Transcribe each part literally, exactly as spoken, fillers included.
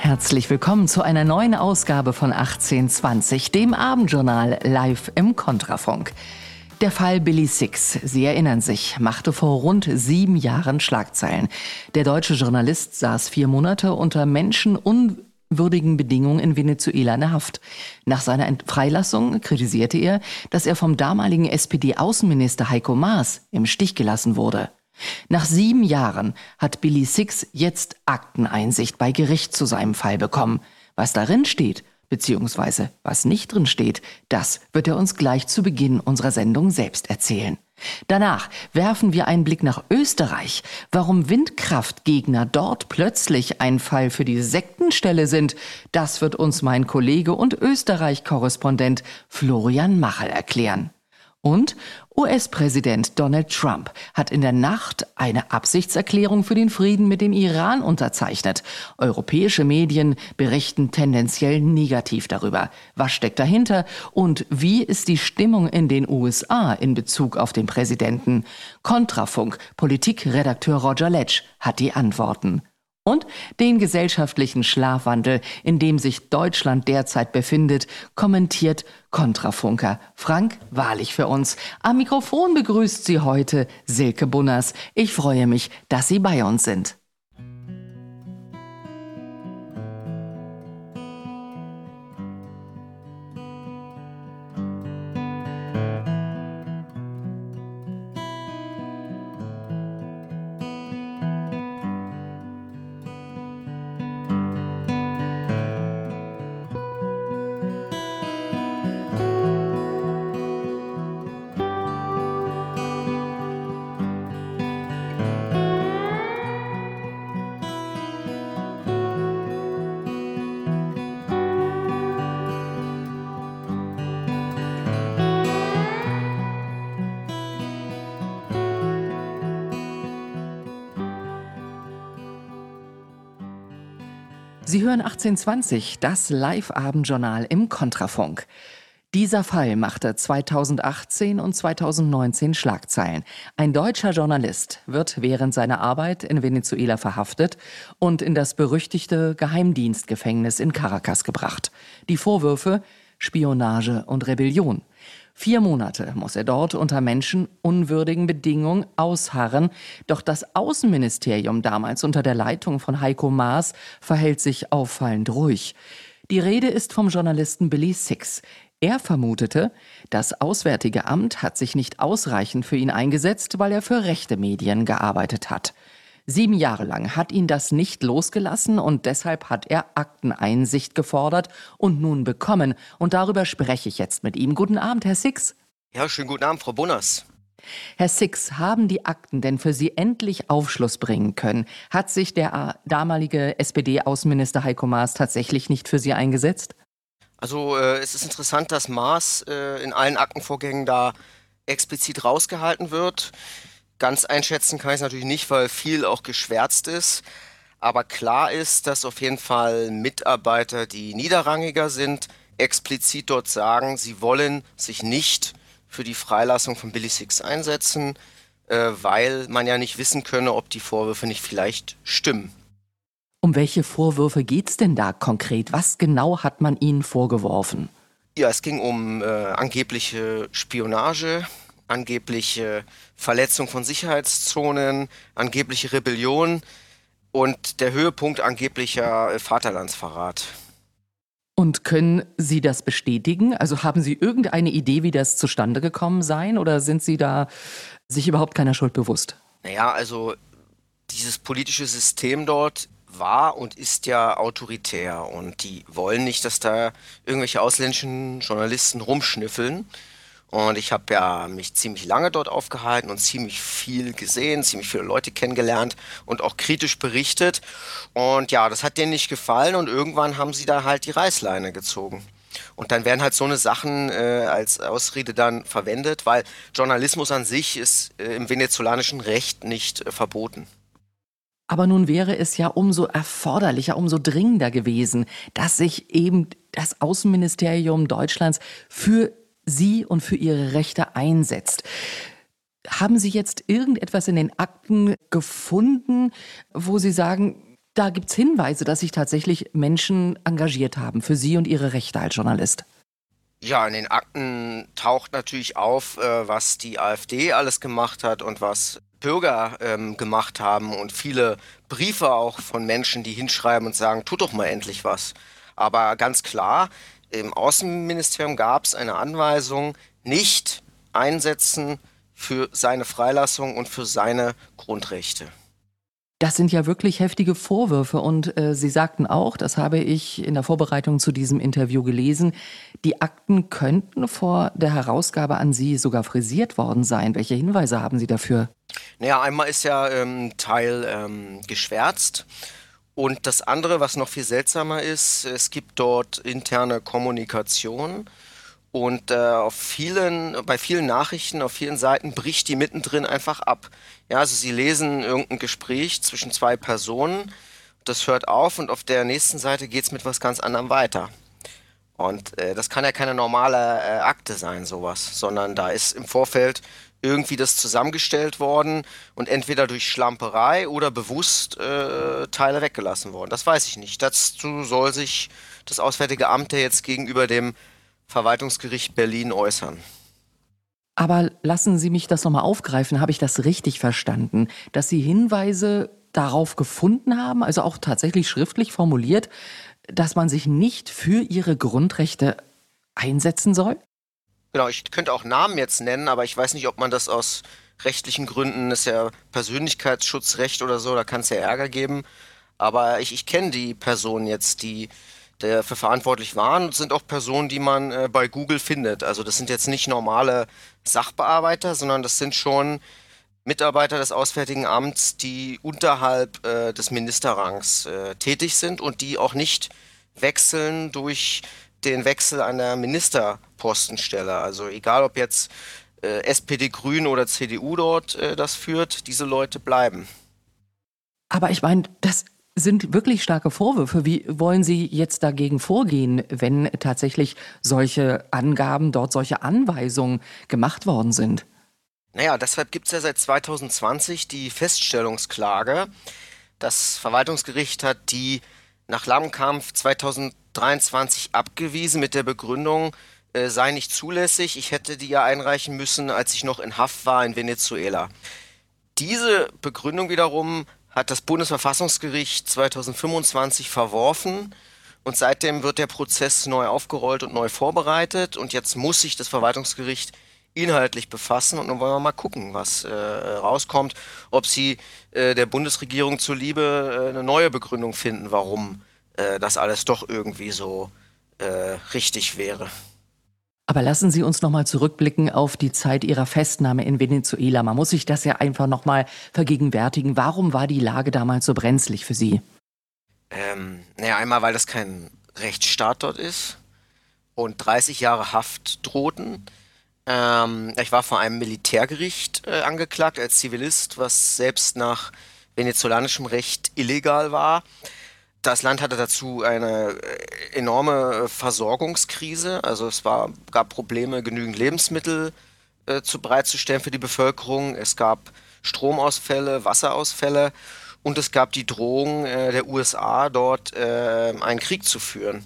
Herzlich willkommen zu einer neuen Ausgabe von achtzehn zwanzig, dem Abendjournal live im Kontrafunk. Der Fall Billy Six, Sie erinnern sich, machte vor rund sieben Jahren Schlagzeilen. Der deutsche Journalist saß vier Monate unter menschenunwürdigen Bedingungen in Venezuela in der Haft. Nach seiner Freilassung kritisierte er, dass er vom damaligen S P D-Außenminister Heiko Maas im Stich gelassen wurde. Nach sieben Jahren hat Billy Six jetzt Akteneinsicht bei Gericht zu seinem Fall bekommen. Was darin steht, beziehungsweise was nicht drin steht, das wird er uns gleich zu Beginn unserer Sendung selbst erzählen. Danach werfen wir einen Blick nach Österreich. Warum Windkraftgegner dort plötzlich ein Fall für die Sektenstelle sind, das wird uns mein Kollege und Österreich-Korrespondent Florian Machel erklären. Und U S-Präsident Donald Trump hat in der Nacht eine Absichtserklärung für den Frieden mit dem Iran unterzeichnet. Europäische Medien berichten tendenziell negativ darüber. Was steckt dahinter und wie ist die Stimmung in den U S A in Bezug auf den Präsidenten? Kontrafunk, Politikredakteur Roger Letsch hat die Antworten. Und den gesellschaftlichen Schlafwandel, in dem sich Deutschland derzeit befindet, kommentiert Kontrafunker Frank Wahrlich für uns. Am Mikrofon begrüßt Sie heute Silke Bunners. Ich freue mich, dass Sie bei uns sind. Sie hören achtzehn zwanzig, das Live-Abendjournal im Kontrafunk. Dieser Fall machte zweitausendachtzehn und zweitausendneunzehn Schlagzeilen. Ein deutscher Journalist wird während seiner Arbeit in Venezuela verhaftet und in das berüchtigte Geheimdienstgefängnis in Caracas gebracht. Die Vorwürfe: Spionage und Rebellion. Vier Monate muss er dort unter menschenunwürdigen Bedingungen ausharren. Doch das Außenministerium, damals unter der Leitung von Heiko Maas, verhält sich auffallend ruhig. Die Rede ist vom Journalisten Billy Six. Er vermutete, das Auswärtige Amt hat sich nicht ausreichend für ihn eingesetzt, weil er für rechte Medien gearbeitet hat. Sieben Jahre lang hat ihn das nicht losgelassen und deshalb hat er Akteneinsicht gefordert und nun bekommen. Und darüber spreche ich jetzt mit ihm. Guten Abend, Herr Six. Ja, schönen guten Abend, Frau Bunners. Herr Six, haben die Akten denn für Sie endlich Aufschluss bringen können? Hat sich der damalige S P D-Außenminister Heiko Maas tatsächlich nicht für Sie eingesetzt? Also äh, es ist interessant, dass Maas äh, in allen Aktenvorgängen da explizit rausgehalten wird. Ganz einschätzen kann ich es natürlich nicht, weil viel auch geschwärzt ist. Aber klar ist, dass auf jeden Fall Mitarbeiter, die niederrangiger sind, explizit dort sagen, sie wollen sich nicht für die Freilassung von Billy Six einsetzen, äh, weil man ja nicht wissen könne, ob die Vorwürfe nicht vielleicht stimmen. Um welche Vorwürfe geht's denn da konkret? Was genau hat man Ihnen vorgeworfen? Ja, es ging um äh, angebliche Spionage, angebliche Verletzung von Sicherheitszonen, angebliche Rebellion und der Höhepunkt angeblicher äh, Vaterlandsverrat. Und können Sie das bestätigen? Also haben Sie irgendeine Idee, wie das zustande gekommen sein, oder sind Sie da sich überhaupt keiner Schuld bewusst? Naja, also dieses politische System dort war und ist ja autoritär und die wollen nicht, dass da irgendwelche ausländischen Journalisten rumschnüffeln. Und ich habe ja mich ziemlich lange dort aufgehalten und ziemlich viel gesehen, ziemlich viele Leute kennengelernt und auch kritisch berichtet. Und ja, das hat denen nicht gefallen und irgendwann haben sie da halt die Reißleine gezogen. Und dann werden halt so eine Sachen äh, als Ausrede dann verwendet, weil Journalismus an sich ist äh, im venezolanischen Recht nicht äh, verboten. Aber nun wäre es ja umso erforderlicher, umso dringender gewesen, dass sich eben das Außenministerium Deutschlands für Sie und für Ihre Rechte einsetzt. Haben Sie jetzt irgendetwas in den Akten gefunden, wo Sie sagen, da gibt's Hinweise, dass sich tatsächlich Menschen engagiert haben für Sie und Ihre Rechte als Journalist. Ja, in den Akten taucht natürlich auf, äh, was die AfD alles gemacht hat und was Bürger ähm, gemacht haben und viele Briefe auch von Menschen, die hinschreiben und sagen, tut doch mal endlich was. Aber ganz klar, im Außenministerium gab es eine Anweisung, nicht einsetzen für seine Freilassung und für seine Grundrechte. Das sind ja wirklich heftige Vorwürfe und äh, Sie sagten auch, das habe ich in der Vorbereitung zu diesem Interview gelesen, die Akten könnten vor der Herausgabe an Sie sogar frisiert worden sein. Welche Hinweise haben Sie dafür? Naja, einmal ist ja ähm, Teil ähm, geschwärzt und das andere, was noch viel seltsamer ist, es gibt dort interne Kommunikation. Und äh, auf vielen, bei vielen Nachrichten, auf vielen Seiten bricht die mittendrin einfach ab. Ja, also Sie lesen irgendein Gespräch zwischen zwei Personen, das hört auf und auf der nächsten Seite geht's mit was ganz anderem weiter. Und äh, das kann ja keine normale äh, Akte sein, sowas, sondern da ist im Vorfeld irgendwie das zusammengestellt worden und entweder durch Schlamperei oder bewusst äh, Teile weggelassen worden. Das weiß ich nicht. Dazu soll sich das Auswärtige Amt ja jetzt gegenüber dem Verwaltungsgericht Berlin äußern. Aber lassen Sie mich das nochmal aufgreifen. Habe ich das richtig verstanden, dass Sie Hinweise darauf gefunden haben, also auch tatsächlich schriftlich formuliert, dass man sich nicht für Ihre Grundrechte einsetzen soll? Genau, ich könnte auch Namen jetzt nennen, aber ich weiß nicht, ob man das aus rechtlichen Gründen, das ist ja Persönlichkeitsschutzrecht oder so, da kann es ja Ärger geben. Aber ich, ich kenne die Personen jetzt, die dafür verantwortlich waren und sind auch Personen, die man äh, bei Google findet. Also das sind jetzt nicht normale Sachbearbeiter, sondern das sind schon Mitarbeiter des Auswärtigen Amts, die unterhalb äh, des Ministerrangs äh, tätig sind und die auch nicht wechseln durch den Wechsel an der Ministerpostenstelle. Also egal, ob jetzt äh, S P D, Grün oder C D U dort äh, das führt, diese Leute bleiben. Aber ich meine, das sind wirklich starke Vorwürfe. Wie wollen Sie jetzt dagegen vorgehen, wenn tatsächlich solche Angaben, dort solche Anweisungen gemacht worden sind? Naja, deshalb gibt es ja seit zwanzig zwanzig die Feststellungsklage. Das Verwaltungsgericht hat die nach langem Kampf zwanzig dreiundzwanzig abgewiesen mit der Begründung, äh, sei nicht zulässig. Ich hätte die ja einreichen müssen, als ich noch in Haft war in Venezuela. Diese Begründung wiederum hat das Bundesverfassungsgericht zwanzig fünfundzwanzig verworfen und seitdem wird der Prozess neu aufgerollt und neu vorbereitet und jetzt muss sich das Verwaltungsgericht inhaltlich befassen und dann wollen wir mal gucken, was äh, rauskommt, ob sie äh, der Bundesregierung zuliebe äh, eine neue Begründung finden, warum äh, das alles doch irgendwie so äh, richtig wäre. Aber lassen Sie uns noch mal zurückblicken auf die Zeit Ihrer Festnahme in Venezuela. Man muss sich das ja einfach noch mal vergegenwärtigen. Warum war die Lage damals so brenzlig für Sie? Ähm, naja, einmal, weil das kein Rechtsstaat dort ist und dreißig Jahre Haft drohten. Ähm, ich war vor einem Militärgericht äh, angeklagt als Zivilist, was selbst nach venezolanischem Recht illegal war. Das Land hatte dazu eine äh, enorme äh, Versorgungskrise. Also es war, gab Probleme, genügend Lebensmittel äh, zu bereitzustellen für die Bevölkerung. Es gab Stromausfälle, Wasserausfälle und es gab die Drohung äh, der U S A, dort äh, einen Krieg zu führen.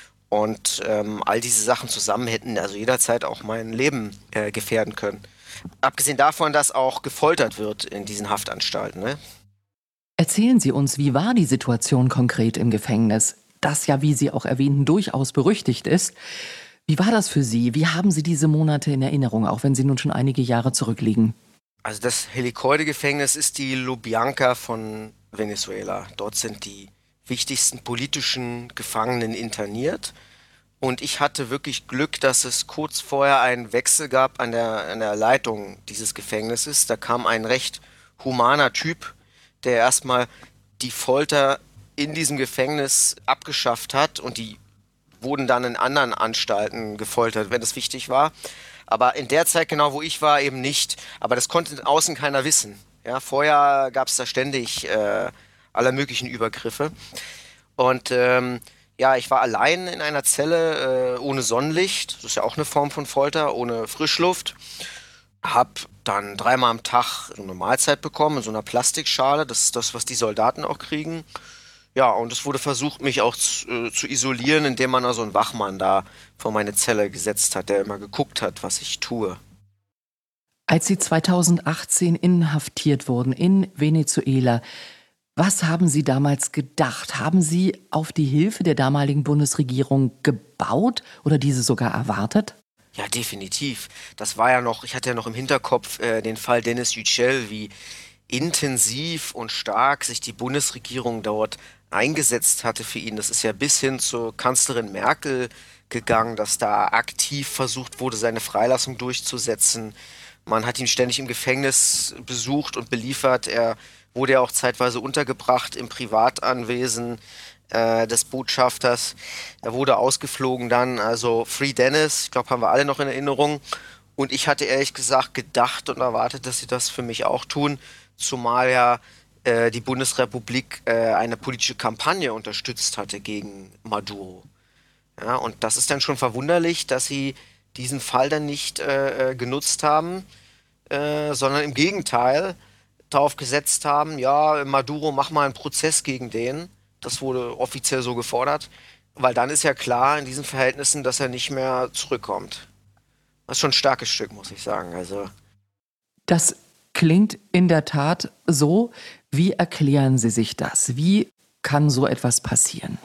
Und ähm, all diese Sachen zusammen hätten also jederzeit auch mein Leben äh, gefährden können. Abgesehen davon, dass auch gefoltert wird in diesen Haftanstalten, ne? Erzählen Sie uns, wie war die Situation konkret im Gefängnis, das ja, wie Sie auch erwähnten, durchaus berüchtigt ist. Wie war das für Sie? Wie haben Sie diese Monate in Erinnerung, auch wenn sie nun schon einige Jahre zurückliegen? Also das Helicoide-Gefängnis ist die Lubyanka von Venezuela. Dort sind die wichtigsten politischen Gefangenen interniert. Und ich hatte wirklich Glück, dass es kurz vorher einen Wechsel gab an der, an der Leitung dieses Gefängnisses. Da kam ein recht humaner Typ, der erstmal die Folter in diesem Gefängnis abgeschafft hat und die wurden dann in anderen Anstalten gefoltert, wenn es wichtig war. Aber in der Zeit genau, wo ich war, eben nicht. Aber das konnte außen keiner wissen. Ja, vorher gab es da ständig äh, aller möglichen Übergriffe. Und ähm, ja, ich war allein in einer Zelle äh, ohne Sonnenlicht. Das ist ja auch eine Form von Folter, ohne Frischluft. Hab dann dreimal am Tag so eine Mahlzeit bekommen in so einer Plastikschale. Das ist das, was die Soldaten auch kriegen. Ja, und es wurde versucht, mich auch zu, äh, zu isolieren, indem man also einen Wachmann da vor meine Zelle gesetzt hat, der immer geguckt hat, was ich tue. Als Sie zweitausendachtzehn inhaftiert wurden in Venezuela, was haben Sie damals gedacht? Haben Sie auf die Hilfe der damaligen Bundesregierung gebaut oder diese sogar erwartet? Ja, definitiv. Das war ja noch, ich hatte ja noch im Hinterkopf äh, den Fall Dennis Yücel, wie intensiv und stark sich die Bundesregierung dort eingesetzt hatte für ihn. Das ist ja bis hin zur Kanzlerin Merkel gegangen, dass da aktiv versucht wurde, seine Freilassung durchzusetzen. Man hat ihn ständig im Gefängnis besucht und beliefert. Er wurde ja auch zeitweise untergebracht im Privatanwesen äh, des Botschafters. Er wurde ausgeflogen dann, also Free Dennis, ich glaube, haben wir alle noch in Erinnerung. Und ich hatte ehrlich gesagt gedacht und erwartet, dass sie das für mich auch tun, zumal ja äh, die Bundesrepublik äh, eine politische Kampagne unterstützt hatte gegen Maduro. Ja, und das ist dann schon verwunderlich, dass sie diesen Fall dann nicht äh, äh, genutzt haben, äh, sondern im Gegenteil darauf gesetzt haben, ja, Maduro, mach mal einen Prozess gegen den. Das wurde offiziell so gefordert, weil dann ist ja klar in diesen Verhältnissen, dass er nicht mehr zurückkommt. Das ist schon ein starkes Stück, muss ich sagen. Also, Das klingt in der Tat so. Wie erklären Sie sich das? Wie kann so etwas passieren?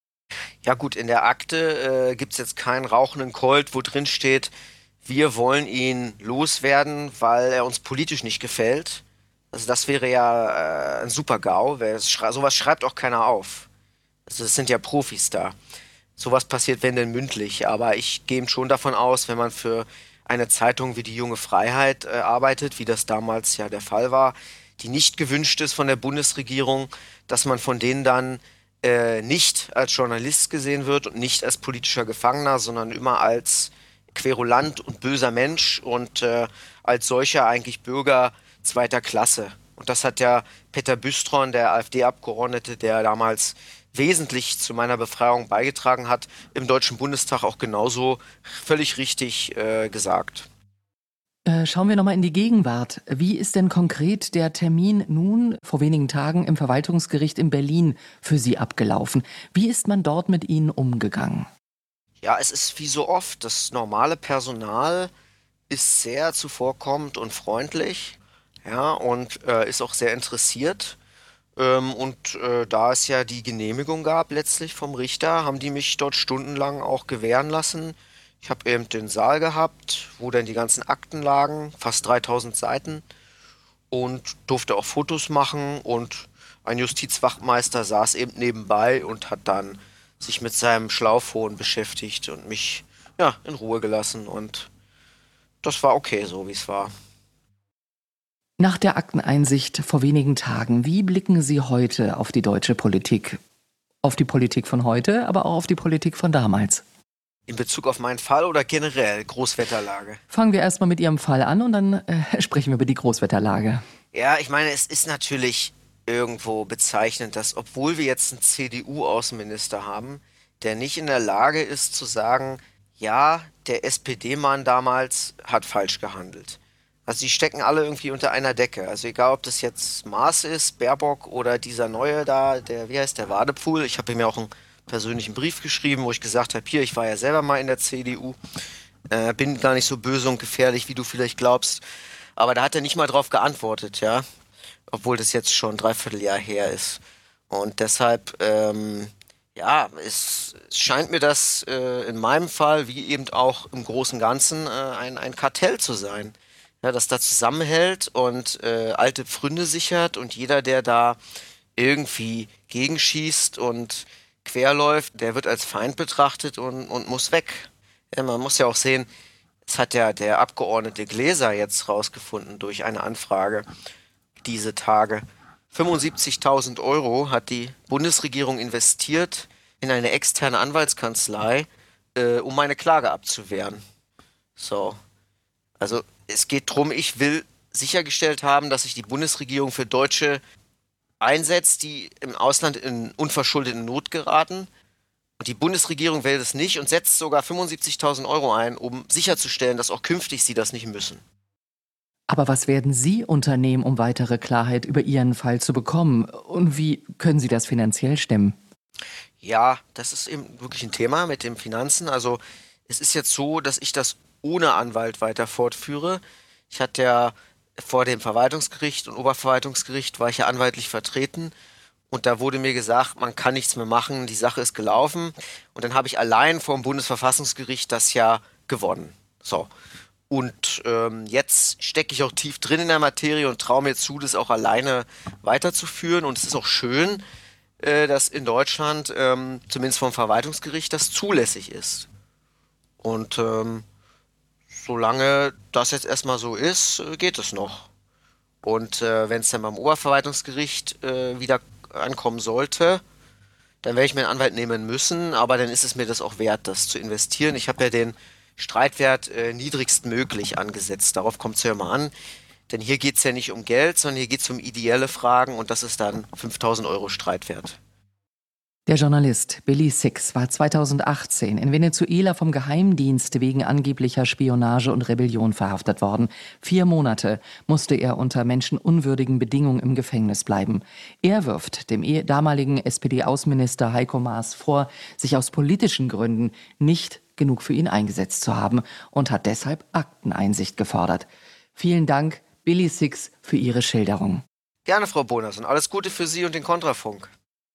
ja gut, in der Akte äh, gibt es jetzt keinen rauchenden Colt, wo drin steht, wir wollen ihn loswerden, weil er uns politisch nicht gefällt. Also das wäre ja äh, ein Super-GAU. Wer es schrei sowas schreibt auch keiner auf. Also das sind ja Profis da. Sowas passiert, wenn denn mündlich. Aber ich gehe schon davon aus, wenn man für eine Zeitung wie die Junge Freiheit äh, arbeitet, wie das damals ja der Fall war, die nicht gewünscht ist von der Bundesregierung, dass man von denen dann äh, nicht als Journalist gesehen wird und nicht als politischer Gefangener, sondern immer als querulant und böser Mensch und äh, als solcher eigentlich Bürger zweiter Klasse. Und das hat ja Peter Büstron, der AfD-Abgeordnete, der damals wesentlich zu meiner Befreiung beigetragen hat, im Deutschen Bundestag auch genauso völlig richtig äh, gesagt. Äh, schauen wir nochmal in die Gegenwart. Wie ist denn konkret der Termin nun vor wenigen Tagen im Verwaltungsgericht in Berlin für Sie abgelaufen? Wie ist man dort mit Ihnen umgegangen? Ja, es ist wie so oft, das normale Personal ist sehr zuvorkommend und freundlich, ja, und äh, ist auch sehr interessiert. Ähm, und äh, da es ja die Genehmigung gab letztlich vom Richter, haben die mich dort stundenlang auch gewähren lassen. Ich habe eben den Saal gehabt, wo dann die ganzen Akten lagen, fast dreitausend Seiten, und durfte auch Fotos machen. Und ein Justizwachtmeister saß eben nebenbei und hat dann sich mit seinem Schlauchphon beschäftigt und mich ja in Ruhe gelassen. Und das war okay, so wie es war. Nach der Akteneinsicht vor wenigen Tagen, wie blicken Sie heute auf die deutsche Politik? Auf die Politik von heute, aber auch auf die Politik von damals. In Bezug auf meinen Fall oder generell Großwetterlage? Fangen wir erstmal mit Ihrem Fall an und dann äh, sprechen wir über die Großwetterlage. Ja, ich meine, es ist natürlich irgendwo bezeichnend, dass obwohl wir jetzt einen C D U-Außenminister haben, der nicht in der Lage ist zu sagen, ja, der S P D-Mann damals hat falsch gehandelt. Also die stecken alle irgendwie unter einer Decke. Also egal, ob das jetzt Maas ist, Baerbock oder dieser neue da, der, wie heißt der, Wadepfuhl. Ich habe ihm ja auch einen persönlichen Brief geschrieben, wo ich gesagt habe, hier, ich war ja selber mal in der C D U, äh, bin gar nicht so böse und gefährlich, wie du vielleicht glaubst. Aber da hat er nicht mal drauf geantwortet, ja. Obwohl das jetzt schon ein Dreivierteljahr her ist. Und deshalb, ähm, ja, es, es scheint mir das äh, in meinem Fall, wie eben auch im Großen und Ganzen, äh, ein, ein Kartell zu sein. Ja, das da zusammenhält und äh, alte Pfründe sichert und jeder, der da irgendwie gegenschießt und querläuft, der wird als Feind betrachtet und, und muss weg. Ja, man muss ja auch sehen, es hat ja der Abgeordnete Gläser jetzt rausgefunden durch eine Anfrage diese Tage. fünfundsiebzigtausend Euro hat die Bundesregierung investiert in eine externe Anwaltskanzlei, äh, um meine Klage abzuwehren. So, also es geht darum, ich will sichergestellt haben, dass sich die Bundesregierung für Deutsche einsetzt, die im Ausland in unverschuldete Not geraten. Und die Bundesregierung will das nicht und setzt sogar fünfundsiebzigtausend Euro ein, um sicherzustellen, dass auch künftig sie das nicht müssen. Aber was werden Sie unternehmen, um weitere Klarheit über Ihren Fall zu bekommen? Und wie können Sie das finanziell stemmen? Ja, das ist eben wirklich ein Thema mit den Finanzen. Also es ist jetzt so, dass ich das ohne Anwalt weiter fortführe. Ich hatte ja vor dem Verwaltungsgericht und Oberverwaltungsgericht war ich ja anwaltlich vertreten und da wurde mir gesagt, man kann nichts mehr machen, die Sache ist gelaufen. Und dann habe ich allein vor dem Bundesverfassungsgericht das ja gewonnen. So. Und ähm, jetzt stecke ich auch tief drin in der Materie und traue mir zu, das auch alleine weiterzuführen. Und es ist auch schön, äh, dass in Deutschland, ähm, zumindest vom Verwaltungsgericht, das zulässig ist. Und ähm, solange das jetzt erstmal so ist, äh, geht es noch. Und äh, wenn es dann beim Oberverwaltungsgericht äh, wieder ankommen sollte, dann werde ich mir einen Anwalt nehmen müssen, aber dann ist es mir das auch wert, das zu investieren. Ich habe ja den Streitwert äh, niedrigstmöglich angesetzt. Darauf kommt es ja immer an. Denn hier geht es ja nicht um Geld, sondern hier geht es um ideelle Fragen und das ist dann fünftausend Euro Streitwert. Der Journalist Billy Six war zweitausendachtzehn in Venezuela vom Geheimdienst wegen angeblicher Spionage und Rebellion verhaftet worden. Vier Monate musste er unter menschenunwürdigen Bedingungen im Gefängnis bleiben. Er wirft dem damaligen S P D-Außenminister Heiko Maas vor, sich aus politischen Gründen nicht genug für ihn eingesetzt zu haben und hat deshalb Akteneinsicht gefordert. Vielen Dank, Billy Six, für Ihre Schilderung. Gerne, Frau Bonas, und alles Gute für Sie und den Kontrafunk.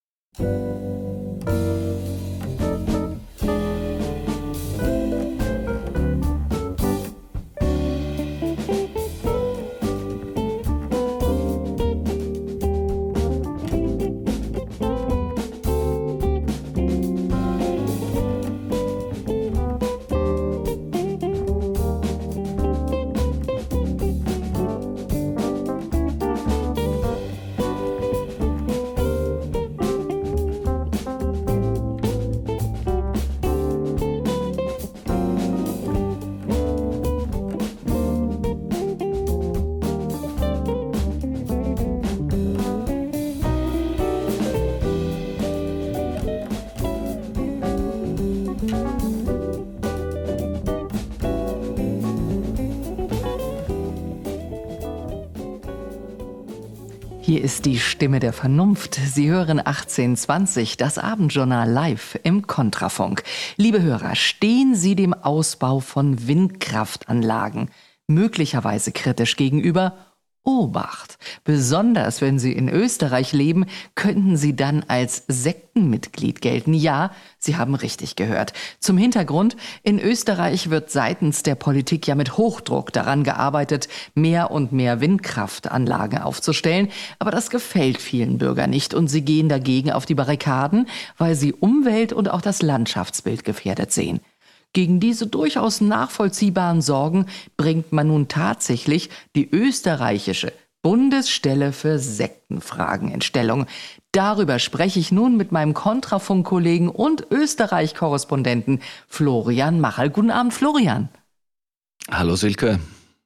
Hier ist die Stimme der Vernunft. Sie hören achtzehn zwanzig, das Abendjournal live im Kontrafunk. Liebe Hörer, stehen Sie dem Ausbau von Windkraftanlagen möglicherweise kritisch gegenüber? Obacht! Besonders wenn Sie in Österreich leben, könnten Sie dann als Sektenmitglied gelten. Ja, Sie haben richtig gehört. Zum Hintergrund: In Österreich wird seitens der Politik ja mit Hochdruck daran gearbeitet, mehr und mehr Windkraftanlagen aufzustellen. Aber das gefällt vielen Bürgern nicht und sie gehen dagegen auf die Barrikaden, weil sie Umwelt und auch das Landschaftsbild gefährdet sehen. Gegen diese durchaus nachvollziehbaren Sorgen bringt man nun tatsächlich die österreichische Bundesstelle für Sektenfragen in Stellung. Darüber spreche ich nun mit meinem Kontrafunk-Kollegen und Österreich-Korrespondenten Florian Machel. Guten Abend, Florian. Hallo Silke.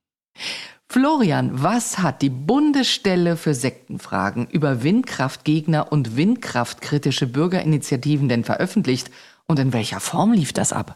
Florian, was hat die Bundesstelle für Sektenfragen über Windkraftgegner und windkraftkritische Bürgerinitiativen denn veröffentlicht und in welcher Form lief das ab?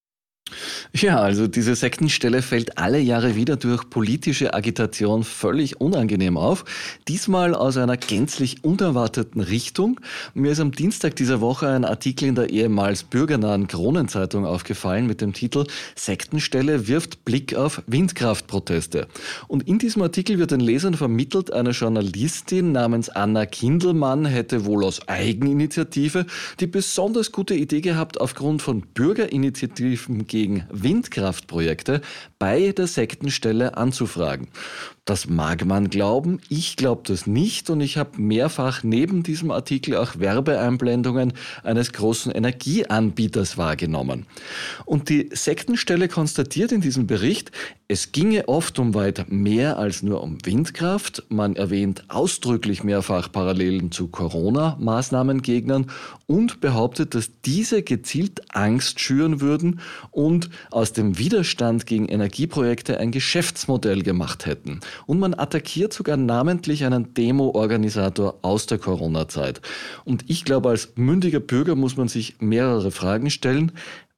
Ja, also diese Sektenstelle fällt alle Jahre wieder durch politische Agitation völlig unangenehm auf. Diesmal aus einer gänzlich unerwarteten Richtung. Mir ist am Dienstag dieser Woche ein Artikel in der ehemals bürgernahen Kronenzeitung aufgefallen mit dem Titel „Sektenstelle wirft Blick auf Windkraftproteste". Und in diesem Artikel wird den Lesern vermittelt, eine Journalistin namens Anna Kindelmann hätte wohl aus Eigeninitiative die besonders gute Idee gehabt, aufgrund von Bürgerinitiativen gegen Windkraftprojekte bei der Sektenstelle anzufragen. Das mag man glauben, ich glaube das nicht und ich habe mehrfach neben diesem Artikel auch Werbeeinblendungen eines großen Energieanbieters wahrgenommen. Und die Sektenstelle konstatiert in diesem Bericht, es ginge oft um weit mehr als nur um Windkraft. Man erwähnt ausdrücklich mehrfach Parallelen zu Corona-Maßnahmengegnern und behauptet, dass diese gezielt Angst schüren würden und aus dem Widerstand gegen Energieprojekte ein Geschäftsmodell gemacht hätten. Und man attackiert sogar namentlich einen Demo-Organisator aus der Corona-Zeit. Und ich glaube, als mündiger Bürger muss man sich mehrere Fragen stellen.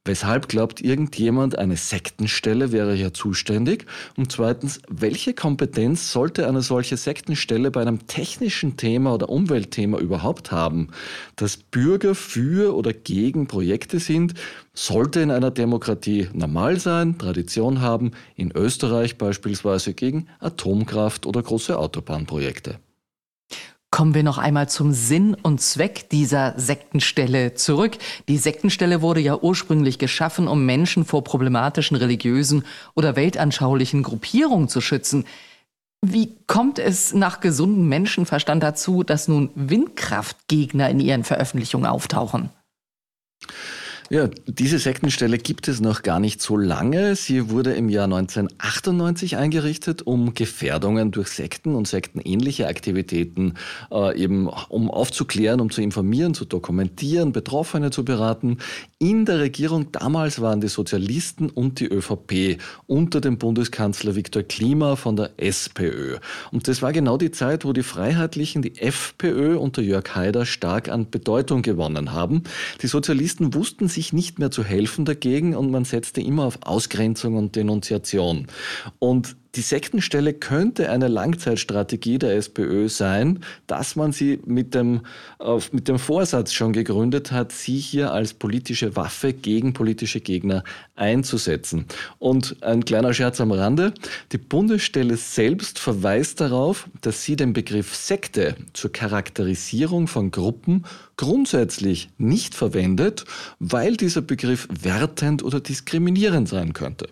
Weshalb glaubt irgendjemand, eine Sektenstelle wäre ja zuständig? Und zweitens, welche Kompetenz sollte eine solche Sektenstelle bei einem technischen Thema oder Umweltthema überhaupt haben? Dass Bürger für oder gegen Projekte sind, sollte in einer Demokratie normal sein, Tradition haben, in Österreich beispielsweise gegen Atomkraft oder große Autobahnprojekte. Kommen wir noch einmal zum Sinn und Zweck dieser Sektenstelle zurück. Die Sektenstelle wurde ja ursprünglich geschaffen, um Menschen vor problematischen religiösen oder weltanschaulichen Gruppierungen zu schützen. Wie kommt es nach gesundem Menschenverstand dazu, dass nun Windkraftgegner in ihren Veröffentlichungen auftauchen? Ja, diese Sektenstelle gibt es noch gar nicht so lange. Sie wurde im Jahr neunzehnhundertachtundneunzig eingerichtet, um Gefährdungen durch Sekten und sektenähnliche Aktivitäten äh, eben um aufzuklären, um zu informieren, zu dokumentieren, Betroffene zu beraten. In der Regierung damals waren die Sozialisten und die ÖVP unter dem Bundeskanzler Viktor Klima von der SPÖ. Und das war genau die Zeit, wo die Freiheitlichen, die FPÖ unter Jörg Haider stark an Bedeutung gewonnen haben. Die Sozialisten wussten sich nicht mehr zu helfen dagegen und man setzte immer auf Ausgrenzung und Denunziation. Und die Sektenstelle könnte eine Langzeitstrategie der SPÖ sein, dass man sie mit dem, äh, mit dem Vorsatz schon gegründet hat, sie hier als politische Waffe gegen politische Gegner einzusetzen. Und ein kleiner Scherz am Rande, die Bundesstelle selbst verweist darauf, dass sie den Begriff Sekte zur Charakterisierung von Gruppen grundsätzlich nicht verwendet, weil dieser Begriff wertend oder diskriminierend sein könnte.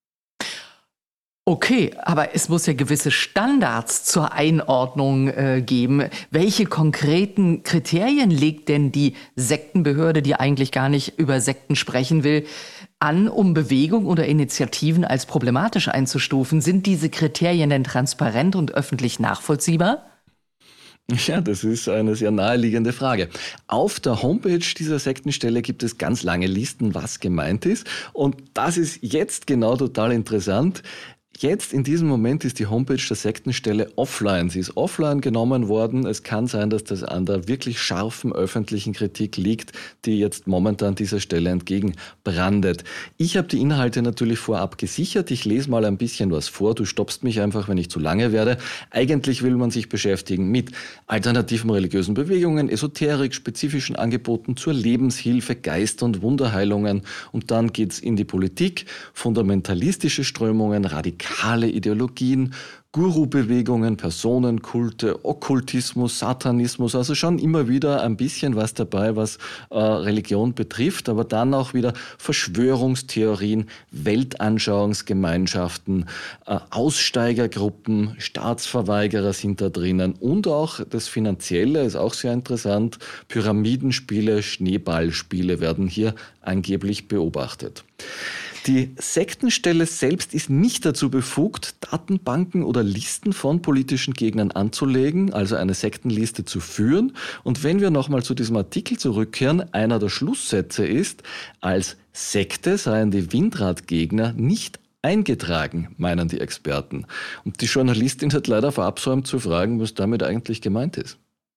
Okay, aber es muss ja gewisse Standards zur Einordnung äh, geben. Welche konkreten Kriterien legt denn die Sektenbehörde, die eigentlich gar nicht über Sekten sprechen will, an, um Bewegungen oder Initiativen als problematisch einzustufen? Sind diese Kriterien denn transparent und öffentlich nachvollziehbar? Ja, das ist eine sehr naheliegende Frage. Auf der Homepage dieser Sektenstelle gibt es ganz lange Listen, was gemeint ist. Und das ist jetzt genau total interessant. Jetzt in diesem Moment ist die Homepage der Sektenstelle offline. Sie ist offline genommen worden. Es kann sein, dass das an der wirklich scharfen öffentlichen Kritik liegt, die jetzt momentan dieser Stelle entgegenbrandet. Ich habe die Inhalte natürlich vorab gesichert. Ich lese mal ein bisschen was vor. Du stoppst mich einfach, wenn ich zu lange werde. Eigentlich will man sich beschäftigen mit alternativen religiösen Bewegungen, Esoterik, spezifischen Angeboten zur Lebenshilfe, Geist- und Wunderheilungen. Und dann geht's in die Politik, fundamentalistische Strömungen, radikale Ideologien, Guru-Bewegungen, Personenkulte, Okkultismus, Satanismus, also schon immer wieder ein bisschen was dabei, was äh, Religion betrifft, aber dann auch wieder Verschwörungstheorien, Weltanschauungsgemeinschaften, äh, Aussteigergruppen, Staatsverweigerer sind da drinnen und auch das Finanzielle ist auch sehr interessant. Pyramidenspiele, Schneeballspiele werden hier angeblich beobachtet. Die Sektenstelle selbst ist nicht dazu befugt, Datenbanken oder Listen von politischen Gegnern anzulegen, also eine Sektenliste zu führen. Und wenn wir nochmal zu diesem Artikel zurückkehren, einer der Schlusssätze ist, als Sekte seien die Windradgegner nicht eingetragen, meinen die Experten. Und die Journalistin hat leider verabsäumt zu fragen, was damit eigentlich gemeint ist.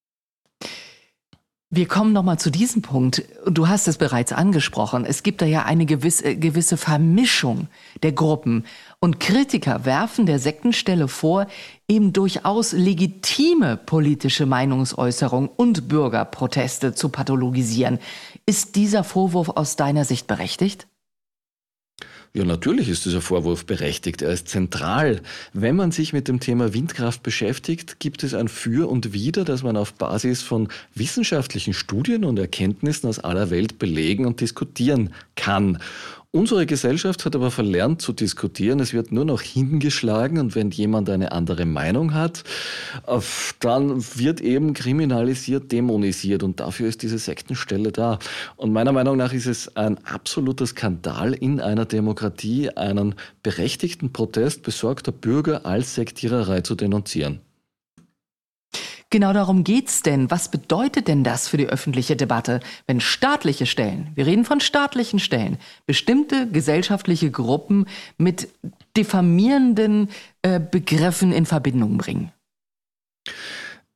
Wir kommen nochmal zu diesem Punkt. Du hast es bereits angesprochen. Es gibt da ja eine gewisse, gewisse Vermischung der Gruppen. Und Kritiker werfen der Sektenstelle vor, eben durchaus legitime politische Meinungsäußerung und Bürgerproteste zu pathologisieren. Ist dieser Vorwurf aus deiner Sicht berechtigt? Ja, natürlich ist dieser Vorwurf berechtigt. Er ist zentral. Wenn man sich mit dem Thema Windkraft beschäftigt, gibt es ein Für und Wider, das man auf Basis von wissenschaftlichen Studien und Erkenntnissen aus aller Welt belegen und diskutieren kann. Unsere Gesellschaft hat aber verlernt zu diskutieren. Es wird nur noch hingeschlagen und wenn jemand eine andere Meinung hat, dann wird eben kriminalisiert, dämonisiert und dafür ist diese Sektenstelle da. Und meiner Meinung nach ist es ein absoluter Skandal in einer Demokratie, einen berechtigten Protest besorgter Bürger als Sektiererei zu denunzieren. Genau darum geht's denn. Was bedeutet denn das für die öffentliche Debatte, wenn staatliche Stellen, wir reden von staatlichen Stellen, bestimmte gesellschaftliche Gruppen mit diffamierenden äh, Begriffen in Verbindung bringen?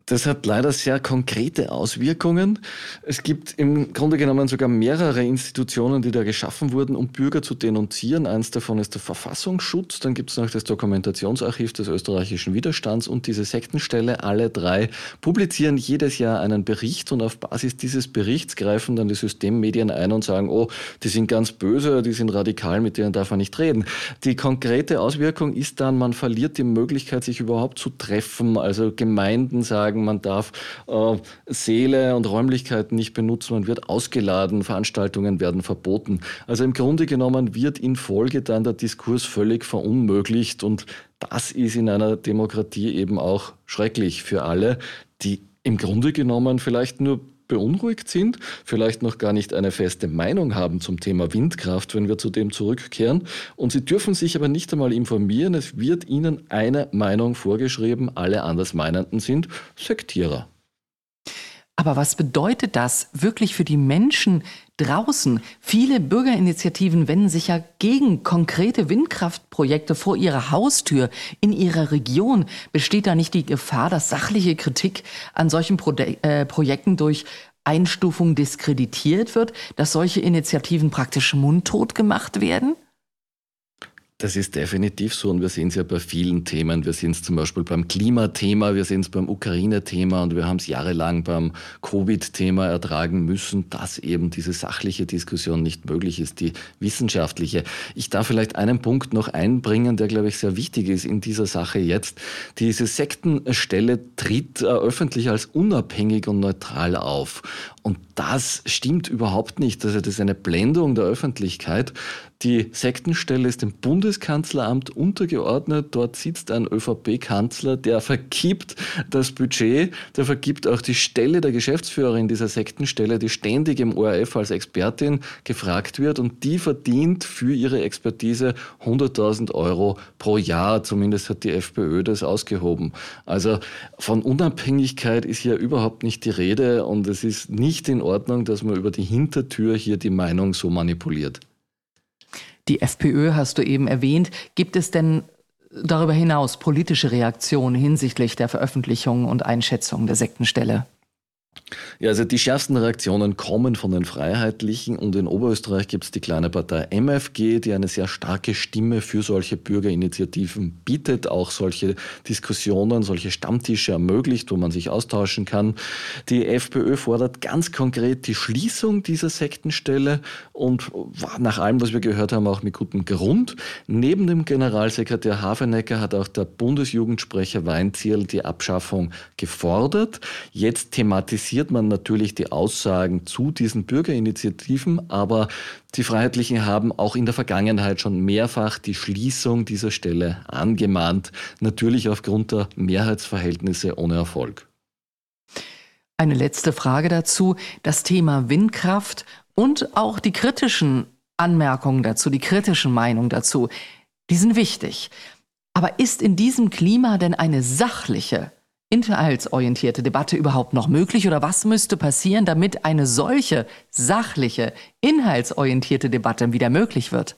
Das hat leider sehr konkrete Auswirkungen. Es gibt im Grunde genommen sogar mehrere Institutionen, die da geschaffen wurden, um Bürger zu denunzieren. Eins davon ist der Verfassungsschutz, dann gibt es noch das Dokumentationsarchiv des österreichischen Widerstands und diese Sektenstelle. Alle drei publizieren jedes Jahr einen Bericht und auf Basis dieses Berichts greifen dann die Systemmedien ein und sagen, oh, die sind ganz böse, die sind radikal, mit denen darf man nicht reden. Die konkrete Auswirkung ist dann, man verliert die Möglichkeit, sich überhaupt zu treffen. Also Gemeinden sagen, man darf äh, Säle und Räumlichkeiten nicht benutzen, man wird ausgeladen, Veranstaltungen werden verboten. Also im Grunde genommen wird in Folge dann der Diskurs völlig verunmöglicht und das ist in einer Demokratie eben auch schrecklich für alle, die im Grunde genommen vielleicht nur beunruhigt sind, vielleicht noch gar nicht eine feste Meinung haben zum Thema Windkraft, wenn wir zu dem zurückkehren. Und sie dürfen sich aber nicht einmal informieren. Es wird ihnen eine Meinung vorgeschrieben. Alle Andersmeinenden sind Sektierer. Aber was bedeutet das wirklich für die Menschen draußen? Viele Bürgerinitiativen wenden sich ja gegen konkrete Windkraftprojekte vor ihrer Haustür. In ihrer Region besteht da nicht die Gefahr, dass sachliche Kritik an solchen Pro- äh, Projekten durch Einstufung diskreditiert wird, dass solche Initiativen praktisch mundtot gemacht werden? Das ist definitiv so und wir sehen es ja bei vielen Themen. Wir sehen es zum Beispiel beim Klimathema, wir sehen es beim Ukraine-Thema und wir haben es jahrelang beim Covid-Thema ertragen müssen, dass eben diese sachliche Diskussion nicht möglich ist, die wissenschaftliche. Ich darf vielleicht einen Punkt noch einbringen, der, glaube ich, sehr wichtig ist in dieser Sache jetzt. Diese Sektenstelle tritt äh, öffentlich als unabhängig und neutral auf. Und das stimmt überhaupt nicht. Also das ist eine Blendung der Öffentlichkeit. Die Sektenstelle ist dem Bundeskanzleramt untergeordnet. Dort sitzt ein ÖVP-Kanzler, der vergibt das Budget, der vergibt auch die Stelle der Geschäftsführerin dieser Sektenstelle, die ständig im O R F als Expertin gefragt wird und die verdient für ihre Expertise hunderttausend Euro pro Jahr. Zumindest hat die FPÖ das ausgehoben. Also von Unabhängigkeit ist hier überhaupt nicht die Rede und es ist nicht in Ordnung, dass man über die Hintertür hier die Meinung so manipuliert. Die FPÖ hast du eben erwähnt. Gibt es denn darüber hinaus politische Reaktionen hinsichtlich der Veröffentlichung und Einschätzung der Sektenstelle? Ja, also die schärfsten Reaktionen kommen von den Freiheitlichen und in Oberösterreich gibt es die kleine Partei M F G, die eine sehr starke Stimme für solche Bürgerinitiativen bietet, auch solche Diskussionen, solche Stammtische ermöglicht, wo man sich austauschen kann. Die FPÖ fordert ganz konkret die Schließung dieser Sektenstelle und nach allem, was wir gehört haben, auch mit gutem Grund. Neben dem Generalsekretär Hafenecker hat auch der Bundesjugendsprecher Weinzierl die Abschaffung gefordert. Jetzt thematisiert man natürlich die Aussagen zu diesen Bürgerinitiativen, aber die Freiheitlichen haben auch in der Vergangenheit schon mehrfach die Schließung dieser Stelle angemahnt, natürlich aufgrund der Mehrheitsverhältnisse ohne Erfolg. Eine letzte Frage dazu. Das Thema Windkraft und auch die kritischen Anmerkungen dazu, die kritischen Meinungen dazu, die sind wichtig. Aber ist in diesem Klima denn eine sachliche, inhaltsorientierte Debatte überhaupt noch möglich oder was müsste passieren, damit eine solche sachliche, inhaltsorientierte Debatte wieder möglich wird?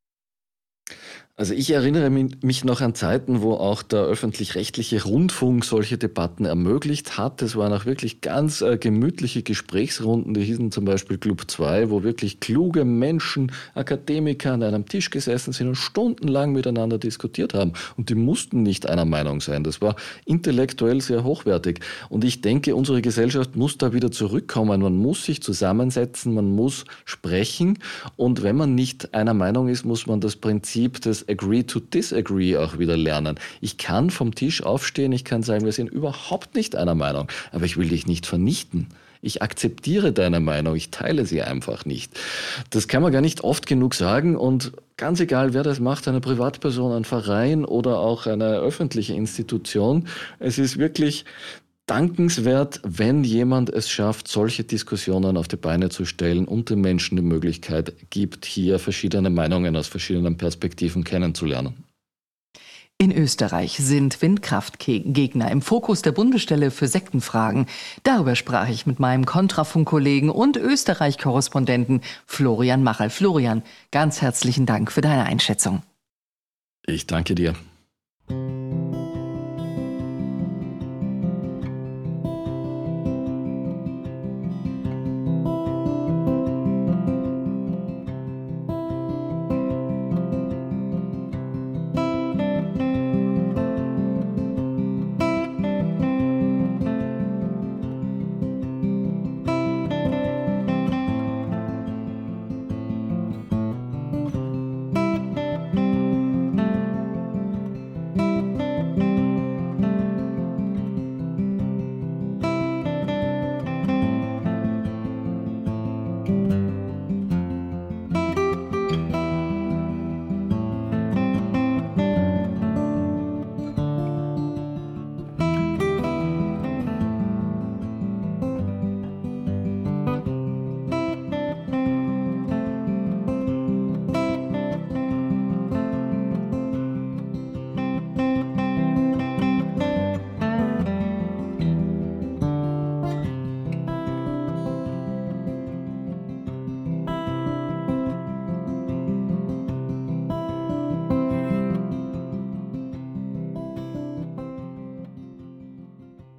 Also ich erinnere mich noch an Zeiten, wo auch der öffentlich-rechtliche Rundfunk solche Debatten ermöglicht hat. Es waren auch wirklich ganz äh, gemütliche Gesprächsrunden, die hießen zum Beispiel Club zwei, wo wirklich kluge Menschen, Akademiker an einem Tisch gesessen sind und stundenlang miteinander diskutiert haben. Und die mussten nicht einer Meinung sein. Das war intellektuell sehr hochwertig. Und ich denke, unsere Gesellschaft muss da wieder zurückkommen. Man muss sich zusammensetzen, man muss sprechen. Und wenn man nicht einer Meinung ist, muss man das Prinzip des Agree to Disagree auch wieder lernen. Ich kann vom Tisch aufstehen, ich kann sagen, wir sind überhaupt nicht einer Meinung, aber ich will dich nicht vernichten. Ich akzeptiere deine Meinung, ich teile sie einfach nicht. Das kann man gar nicht oft genug sagen und ganz egal, wer das macht, eine Privatperson, ein Verein oder auch eine öffentliche Institution, es ist wirklich dankenswert, wenn jemand es schafft, solche Diskussionen auf die Beine zu stellen und den Menschen die Möglichkeit gibt, hier verschiedene Meinungen aus verschiedenen Perspektiven kennenzulernen. In Österreich sind Windkraftgegner im Fokus der Bundesstelle für Sektenfragen. Darüber sprach ich mit meinem Kontrafunk-Kollegen und Österreich-Korrespondenten Florian Machel. Florian, ganz herzlichen Dank für deine Einschätzung. Ich danke dir.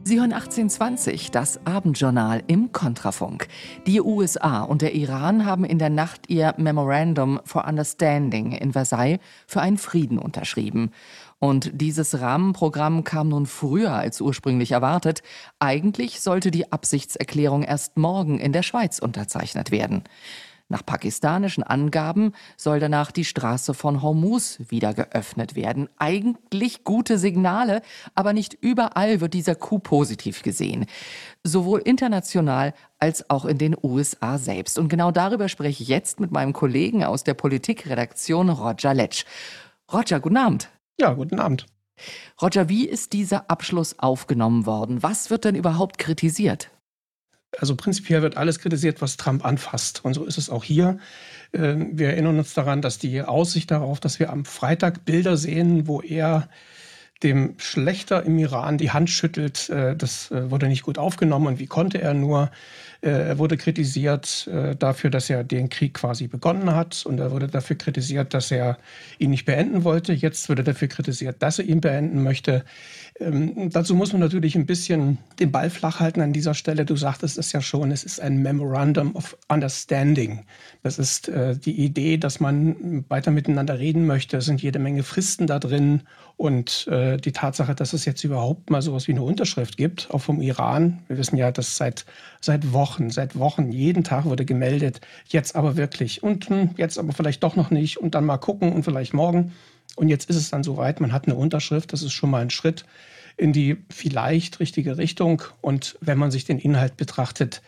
Sie hören achtzehnhundertzwanzig, das Abendjournal im Kontrafunk. Die U S A und der Iran haben in der Nacht ihr Memorandum for Understanding in Versailles für einen Frieden unterschrieben. Und dieses Rahmenprogramm kam nun früher als ursprünglich erwartet. Eigentlich sollte die Absichtserklärung erst morgen in der Schweiz unterzeichnet werden. Nach pakistanischen Angaben soll danach die Straße von Hormuz wieder geöffnet werden. Eigentlich gute Signale, aber nicht überall wird dieser Coup positiv gesehen. Sowohl international als auch in den U S A selbst. Und genau darüber spreche ich jetzt mit meinem Kollegen aus der Politikredaktion Roger Letsch. Roger, guten Abend. Ja, guten Abend. Roger, wie ist dieser Abschluss aufgenommen worden? Was wird denn überhaupt kritisiert? Also prinzipiell wird alles kritisiert, was Trump anfasst. Und so ist es auch hier. Wir erinnern uns daran, dass die Aussicht darauf, dass wir am Freitag Bilder sehen, wo er dem Schlächter im Iran die Hand schüttelt, das wurde nicht gut aufgenommen. Und wie konnte er nur? Er wurde kritisiert dafür, dass er den Krieg quasi begonnen hat. Und er wurde dafür kritisiert, dass er ihn nicht beenden wollte. Jetzt wird er dafür kritisiert, dass er ihn beenden möchte. Ähm, dazu muss man natürlich ein bisschen den Ball flach halten an dieser Stelle. Du sagtest es ja schon, es ist ein Memorandum of Understanding. Das ist äh, die Idee, dass man weiter miteinander reden möchte. Es sind jede Menge Fristen da drin. Und äh, die Tatsache, dass es jetzt überhaupt mal sowas wie eine Unterschrift gibt, auch vom Iran. Wir wissen ja, dass seit, seit Wochen, seit Wochen, jeden Tag wurde gemeldet, jetzt aber wirklich. Und hm, jetzt aber vielleicht doch noch nicht und dann mal gucken und vielleicht morgen. Und jetzt ist es dann soweit, man hat eine Unterschrift, das ist schon mal ein Schritt in die vielleicht richtige Richtung. Und wenn man sich den Inhalt betrachtet,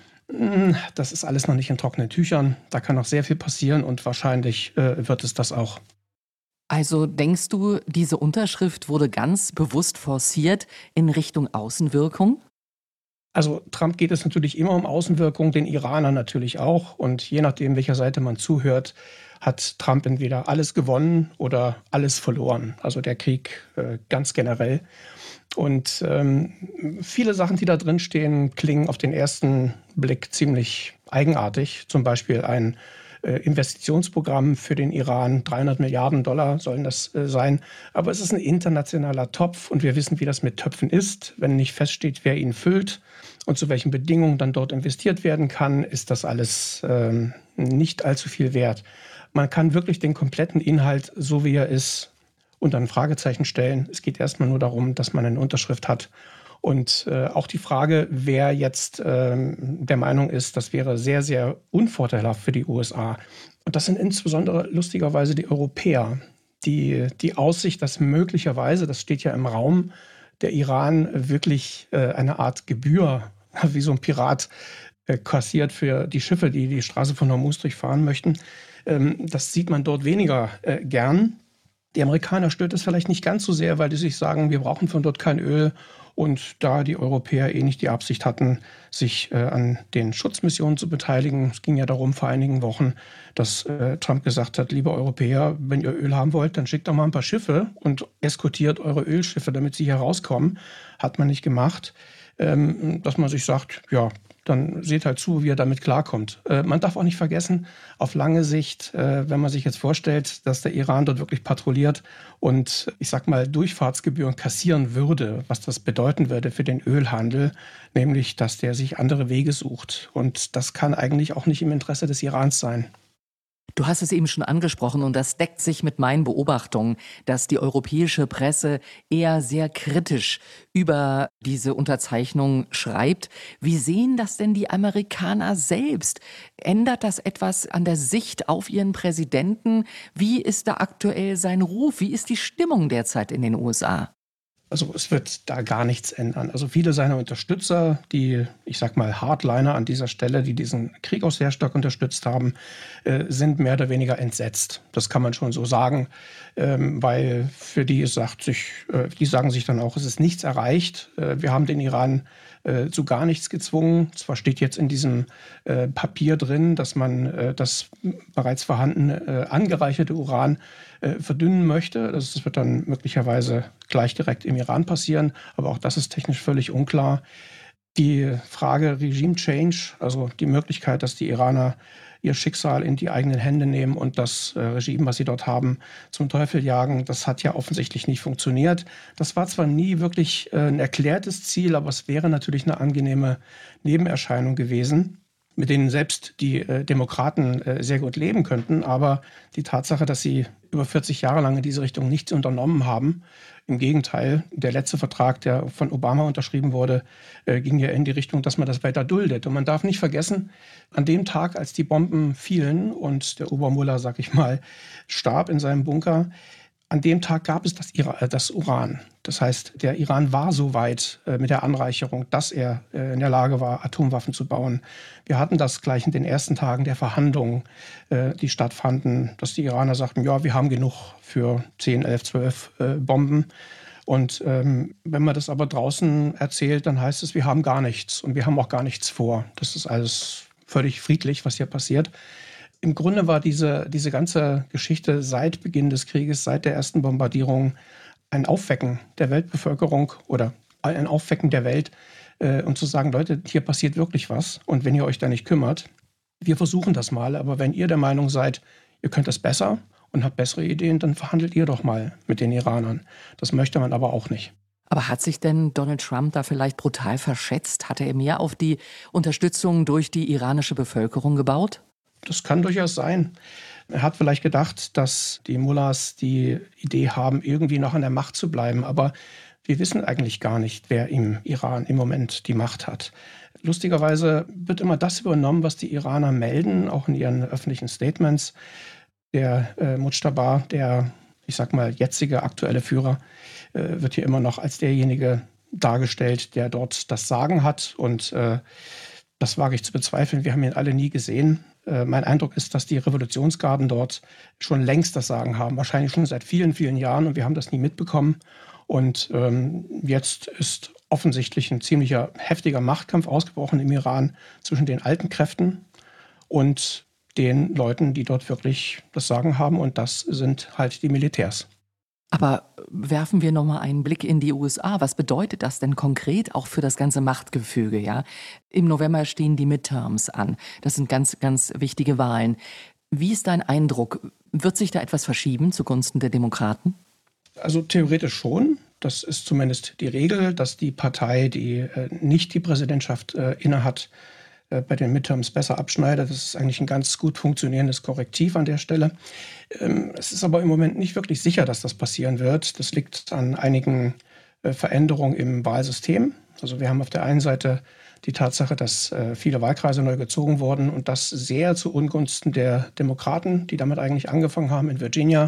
das ist alles noch nicht in trockenen Tüchern. Da kann noch sehr viel passieren und wahrscheinlich äh, wird es das auch. Also denkst du, diese Unterschrift wurde ganz bewusst forciert in Richtung Außenwirkung? Also Trump geht es natürlich immer um Außenwirkung, den Iranern natürlich auch. Und je nachdem, welcher Seite man zuhört, hat Trump entweder alles gewonnen oder alles verloren. Also der Krieg äh, ganz generell. Und ähm, viele Sachen, die da drin stehen, klingen auf den ersten Blick ziemlich eigenartig. Zum Beispiel ein äh, Investitionsprogramm für den Iran. dreihundert Milliarden Dollar sollen das äh, sein. Aber es ist ein internationaler Topf und wir wissen, wie das mit Töpfen ist. Wenn nicht feststeht, wer ihn füllt und zu welchen Bedingungen dann dort investiert werden kann, ist das alles äh, nicht allzu viel wert. Man kann wirklich den kompletten Inhalt, so wie er ist, unter ein Fragezeichen stellen. Es geht erstmal nur darum, dass man eine Unterschrift hat. Und äh, auch die Frage, wer jetzt äh, der Meinung ist, das wäre sehr, sehr unvorteilhaft für die U S A. Und das sind insbesondere lustigerweise die Europäer. Die, die Aussicht, dass möglicherweise, das steht ja im Raum, der Iran wirklich äh, eine Art Gebühr, wie so ein Pirat, äh, kassiert für die Schiffe, die die Straße von Hormuz durchfahren möchten. Ähm, das sieht man dort weniger äh, gern. Die Amerikaner stört es vielleicht nicht ganz so sehr, weil die sich sagen, wir brauchen von dort kein Öl. Und da die Europäer eh nicht die Absicht hatten, sich äh, an den Schutzmissionen zu beteiligen, es ging ja darum vor einigen Wochen, dass äh, Trump gesagt hat, liebe Europäer, wenn ihr Öl haben wollt, dann schickt doch mal ein paar Schiffe und eskortiert eure Ölschiffe, damit sie hier rauskommen. Hat man nicht gemacht. Ähm, dass man sich sagt, ja, dann seht halt zu, wie er damit klarkommt. Äh, man darf auch nicht vergessen, auf lange Sicht, äh, wenn man sich jetzt vorstellt, dass der Iran dort wirklich patrouilliert und, ich sag mal, Durchfahrtsgebühren kassieren würde, was das bedeuten würde für den Ölhandel, nämlich, dass der sich andere Wege sucht. Und das kann eigentlich auch nicht im Interesse des Irans sein. Du hast es eben schon angesprochen und das deckt sich mit meinen Beobachtungen, dass die europäische Presse eher sehr kritisch über diese Unterzeichnung schreibt. Wie sehen das denn die Amerikaner selbst? Ändert das etwas an der Sicht auf ihren Präsidenten? Wie ist da aktuell sein Ruf? Wie ist die Stimmung derzeit in den U S A? Also es wird da gar nichts ändern. Also viele seiner Unterstützer, die, ich sag mal, Hardliner an dieser Stelle, die diesen Krieg auch sehr stark unterstützt haben, äh, sind mehr oder weniger entsetzt. Das kann man schon so sagen, ähm, weil für die sagt sich, äh, die sagen sich dann auch, es ist nichts erreicht. Äh, wir haben den Iran äh, zu gar nichts gezwungen. Zwar steht jetzt in diesem äh, Papier drin, dass man äh, das bereits vorhandene äh, angereicherte Uran äh, verdünnen möchte. Das wird dann möglicherweise gleich direkt im Iran passieren, aber auch das ist technisch völlig unklar. Die Frage Regime Change, also die Möglichkeit, dass die Iraner ihr Schicksal in die eigenen Hände nehmen und das äh, Regime, was sie dort haben, zum Teufel jagen, das hat ja offensichtlich nicht funktioniert. Das war zwar nie wirklich äh, ein erklärtes Ziel, aber es wäre natürlich eine angenehme Nebenerscheinung gewesen, mit denen selbst die äh, Demokraten äh, sehr gut leben könnten. Aber die Tatsache, dass sie über vierzig Jahre lang in diese Richtung nichts unternommen haben, im Gegenteil, der letzte Vertrag, der von Obama unterschrieben wurde, äh, ging ja in die Richtung, dass man das weiter duldet. Und man darf nicht vergessen, an dem Tag, als die Bomben fielen und der Obermullah, sag ich mal, starb in seinem Bunker, an dem Tag gab es das, Ira- das Uran. Das heißt, der Iran war so weit äh, mit der Anreicherung, dass er äh, in der Lage war, Atomwaffen zu bauen. Wir hatten das gleich in den ersten Tagen der Verhandlungen, äh, die stattfanden, dass die Iraner sagten, ja, wir haben genug für zehn, elf, zwölf äh, Bomben. Und ähm, wenn man das aber draußen erzählt, dann heißt es, wir haben gar nichts und wir haben auch gar nichts vor. Das ist alles völlig friedlich, was hier passiert. Im Grunde war diese, diese ganze Geschichte seit Beginn des Krieges, seit der ersten Bombardierung, ein Aufwecken der Weltbevölkerung oder ein Aufwecken der Welt äh, und zu sagen, Leute, hier passiert wirklich was und wenn ihr euch da nicht kümmert, wir versuchen das mal, aber wenn ihr der Meinung seid, ihr könnt das besser und habt bessere Ideen, dann verhandelt ihr doch mal mit den Iranern. Das möchte man aber auch nicht. Aber hat sich denn Donald Trump da vielleicht brutal verschätzt? Hatte er mehr auf die Unterstützung durch die iranische Bevölkerung gebaut? Das kann durchaus sein. Er hat vielleicht gedacht, dass die Mullahs die Idee haben, irgendwie noch an der Macht zu bleiben. Aber wir wissen eigentlich gar nicht, wer im Iran im Moment die Macht hat. Lustigerweise wird immer das übernommen, was die Iraner melden, auch in ihren öffentlichen Statements. Der äh, Mujtaba, der, ich sag mal, jetzige aktuelle Führer, äh, wird hier immer noch als derjenige dargestellt, der dort das Sagen hat. Und äh, das wage ich zu bezweifeln. Wir haben ihn alle nie gesehen. Äh, mein Eindruck ist, dass die Revolutionsgarden dort schon längst das Sagen haben. Wahrscheinlich schon seit vielen, vielen Jahren. Und wir haben das nie mitbekommen. Und ähm, jetzt ist offensichtlich ein ziemlicher heftiger Machtkampf ausgebrochen im Iran zwischen den alten Kräften und den Leuten, die dort wirklich das Sagen haben. Und das sind halt die Militärs. Aber werfen wir noch mal einen Blick in die U S A. Was bedeutet das denn konkret auch für das ganze Machtgefüge? Ja? Im November stehen die Midterms an. Das sind ganz, ganz wichtige Wahlen. Wie ist dein Eindruck? Wird sich da etwas verschieben zugunsten der Demokraten? Also theoretisch schon. Das ist zumindest die Regel, dass die Partei, die äh, nicht die Präsidentschaft äh, innehat, äh, bei den Midterms besser abschneidet. Das ist eigentlich ein ganz gut funktionierendes Korrektiv an der Stelle. Ähm, es ist aber im Moment nicht wirklich sicher, dass das passieren wird. Das liegt an einigen äh, Veränderungen im Wahlsystem. Also wir haben auf der einen Seite die Tatsache, dass äh, viele Wahlkreise neu gezogen wurden und das sehr zu Ungunsten der Demokraten, die damit eigentlich angefangen haben in Virginia.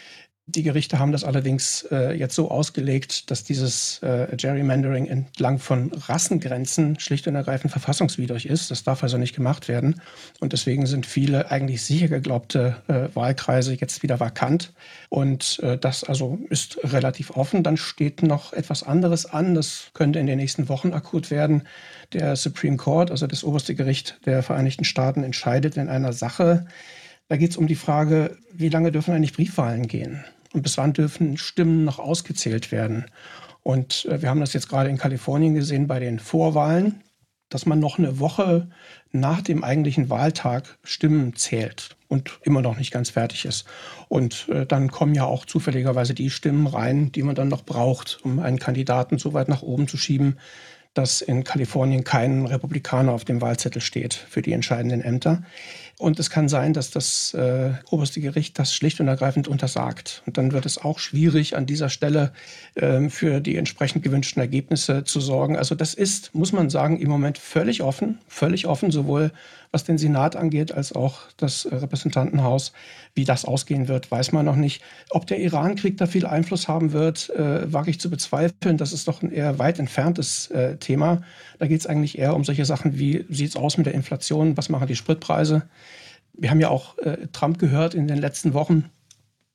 Die Gerichte haben das allerdings äh, jetzt so ausgelegt, dass dieses äh, Gerrymandering entlang von Rassengrenzen schlicht und ergreifend verfassungswidrig ist. Das darf also nicht gemacht werden. Und deswegen sind viele eigentlich sicher geglaubte äh, Wahlkreise jetzt wieder vakant. Und äh, das also ist relativ offen. Dann steht noch etwas anderes an. Das könnte in den nächsten Wochen akut werden. Der Supreme Court, also das oberste Gericht der Vereinigten Staaten, entscheidet in einer Sache. Da geht es um die Frage, wie lange dürfen eigentlich Briefwahlen gehen? Und bis wann dürfen Stimmen noch ausgezählt werden? Und äh, wir haben das jetzt gerade in Kalifornien gesehen bei den Vorwahlen, dass man noch eine Woche nach dem eigentlichen Wahltag Stimmen zählt und immer noch nicht ganz fertig ist. Und äh, dann kommen ja auch zufälligerweise die Stimmen rein, die man dann noch braucht, um einen Kandidaten so weit nach oben zu schieben, dass in Kalifornien kein Republikaner auf dem Wahlzettel steht für die entscheidenden Ämter. Und es kann sein, dass das äh, oberste Gericht das schlicht und ergreifend untersagt. Und dann wird es auch schwierig, an dieser Stelle äh, für die entsprechend gewünschten Ergebnisse zu sorgen. Also das ist, muss man sagen, im Moment völlig offen, völlig offen, sowohl was den Senat angeht, als auch das Repräsentantenhaus. Wie das ausgehen wird, weiß man noch nicht. Ob der Iran-Krieg da viel Einfluss haben wird, äh, wage ich zu bezweifeln. Das ist doch ein eher weit entferntes äh, Thema. Da geht es eigentlich eher um solche Sachen wie, sieht es aus mit der Inflation, was machen die Spritpreise? Wir haben ja auch äh, Trump gehört in den letzten Wochen,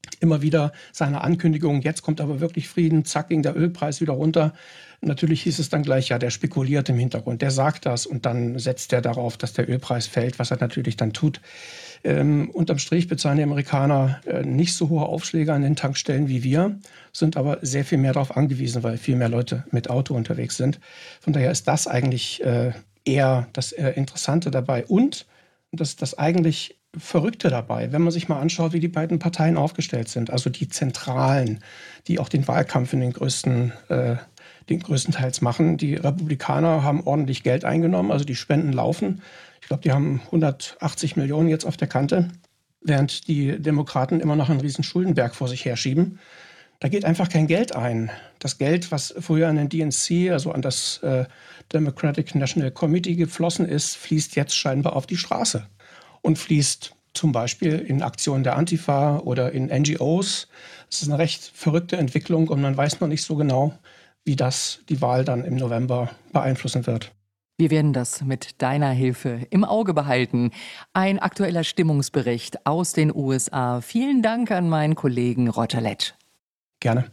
immer wieder seine Ankündigung, jetzt kommt aber wirklich Frieden, zack, ging der Ölpreis wieder runter. Natürlich hieß es dann gleich, ja, der spekuliert im Hintergrund, der sagt das und dann setzt er darauf, dass der Ölpreis fällt, was er natürlich dann tut. Ähm, unterm Strich bezahlen die Amerikaner äh, nicht so hohe Aufschläge an den Tankstellen wie wir, sind aber sehr viel mehr darauf angewiesen, weil viel mehr Leute mit Auto unterwegs sind. Von daher ist das eigentlich äh, eher das äh, Interessante dabei und das, das eigentlich Verrückte dabei, wenn man sich mal anschaut, wie die beiden Parteien aufgestellt sind, also die Zentralen, die auch den Wahlkampf in den größten, äh, den größtenteils machen. Die Republikaner haben ordentlich Geld eingenommen, also die Spenden laufen. Ich glaube, die haben hundertachtzig Millionen jetzt auf der Kante, während die Demokraten immer noch einen riesen Schuldenberg vor sich herschieben. Da geht einfach kein Geld ein. Das Geld, was früher an den D N C, also an das äh, Democratic National Committee geflossen ist, fließt jetzt scheinbar auf die Straße und fließt zum Beispiel in Aktionen der Antifa oder in N G Os. Das ist eine recht verrückte Entwicklung und man weiß noch nicht so genau, wie das die Wahl dann im November beeinflussen wird. Wir werden das mit deiner Hilfe im Auge behalten. Ein aktueller Stimmungsbericht aus den U S A. Vielen Dank an meinen Kollegen Roger Letsch. Gerne.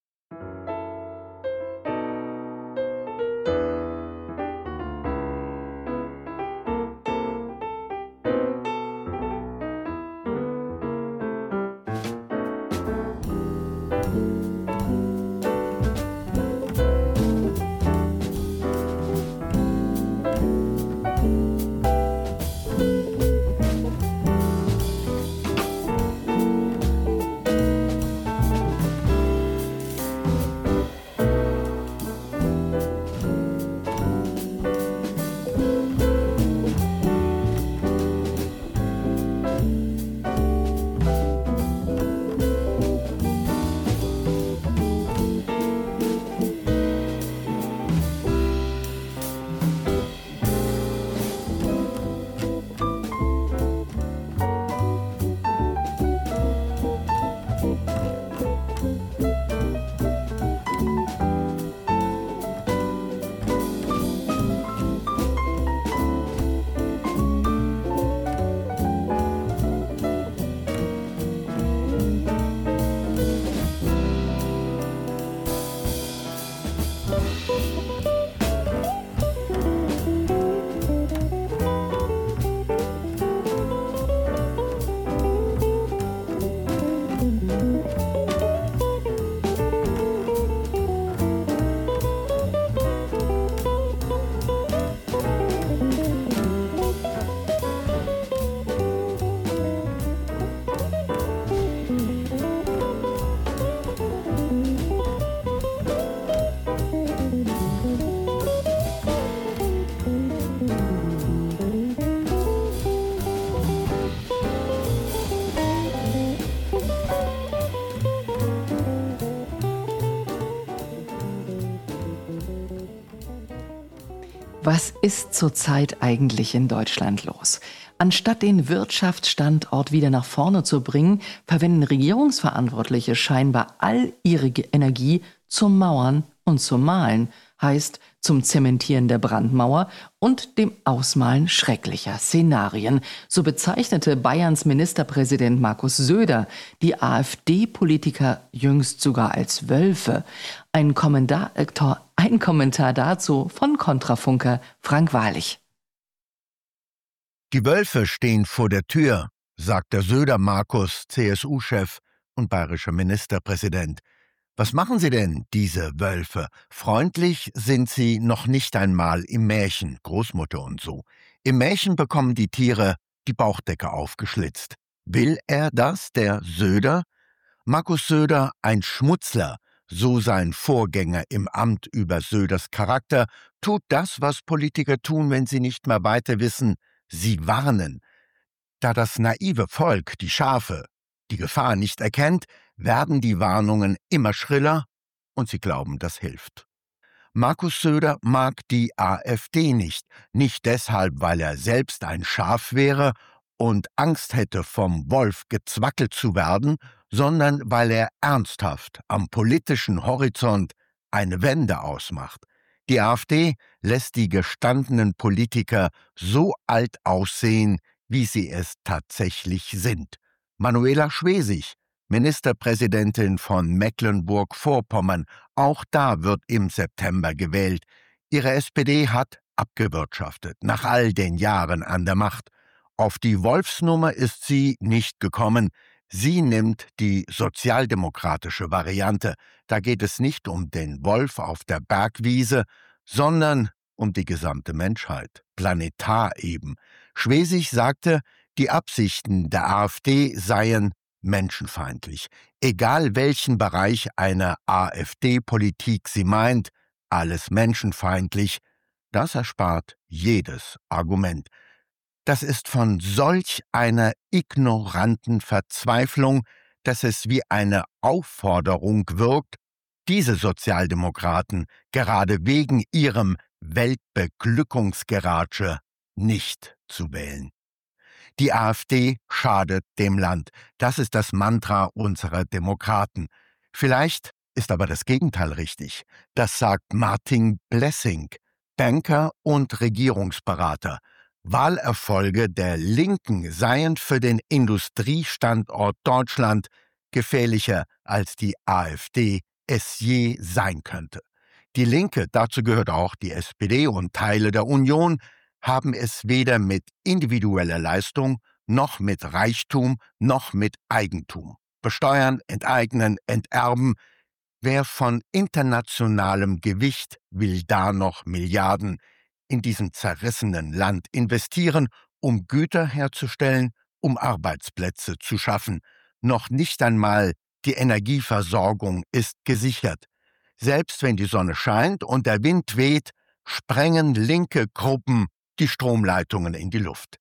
Was ist zurzeit eigentlich in Deutschland los? Anstatt den Wirtschaftsstandort wieder nach vorne zu bringen, verwenden Regierungsverantwortliche scheinbar all ihre Energie zum Mauern und zum Malen, heißt zum Zementieren der Brandmauer und dem Ausmalen schrecklicher Szenarien. So bezeichnete Bayerns Ministerpräsident Markus Söder die AfD-Politiker jüngst sogar als Wölfe. Ein Kommentar, äh, ein Kommentar dazu von Kontrafunker Frank Wahrlich. Die Wölfe stehen vor der Tür, sagt der Söder Markus, C S U-Chef und bayerischer Ministerpräsident. Was machen sie denn, diese Wölfe? Freundlich sind sie noch nicht einmal im Märchen, Großmutter und so. Im Märchen bekommen die Tiere die Bauchdecke aufgeschlitzt. Will er das, der Söder? Markus Söder, ein Schmutzler, so sein Vorgänger im Amt über Söders Charakter, tut das, was Politiker tun, wenn sie nicht mehr weiter wissen. Sie warnen. Da das naive Volk, die Schafe, die Gefahr nicht erkennt, werden die Warnungen immer schriller und sie glauben, das hilft. Markus Söder mag die AfD nicht, nicht deshalb, weil er selbst ein Schaf wäre und Angst hätte, vom Wolf gezwackelt zu werden, sondern weil er ernsthaft am politischen Horizont eine Wende ausmacht. Die AfD lässt die gestandenen Politiker so alt aussehen, wie sie es tatsächlich sind. Manuela Schwesig, Ministerpräsidentin von Mecklenburg-Vorpommern. Auch da wird im September gewählt. Ihre S P D hat abgewirtschaftet, nach all den Jahren an der Macht. Auf die Wolfsnummer ist sie nicht gekommen. Sie nimmt die sozialdemokratische Variante. Da geht es nicht um den Wolf auf der Bergwiese, sondern um die gesamte Menschheit, planetar eben. Schwesig sagte, die Absichten der AfD seien menschenfeindlich. Egal welchen Bereich einer AfD-Politik sie meint, alles menschenfeindlich. Das erspart jedes Argument. Das ist von solch einer ignoranten Verzweiflung, dass es wie eine Aufforderung wirkt, diese Sozialdemokraten gerade wegen ihrem Weltbeglückungsgeratsche nicht zu wählen. Die AfD schadet dem Land. Das ist das Mantra unserer Demokraten. Vielleicht ist aber das Gegenteil richtig. Das sagt Martin Blessing, Banker und Regierungsberater. Wahlerfolge der Linken seien für den Industriestandort Deutschland gefährlicher, als die AfD es je sein könnte. Die Linke, dazu gehört auch die S P D und Teile der Union, haben es weder mit individueller Leistung, noch mit Reichtum, noch mit Eigentum. Besteuern, enteignen, enterben. Wer von internationalem Gewicht will da noch Milliarden in diesem zerrissenen Land investieren, um Güter herzustellen, um Arbeitsplätze zu schaffen? Noch nicht einmal die Energieversorgung ist gesichert. Selbst wenn die Sonne scheint und der Wind weht, sprengen linke Gruppen die Stromleitungen in die Luft.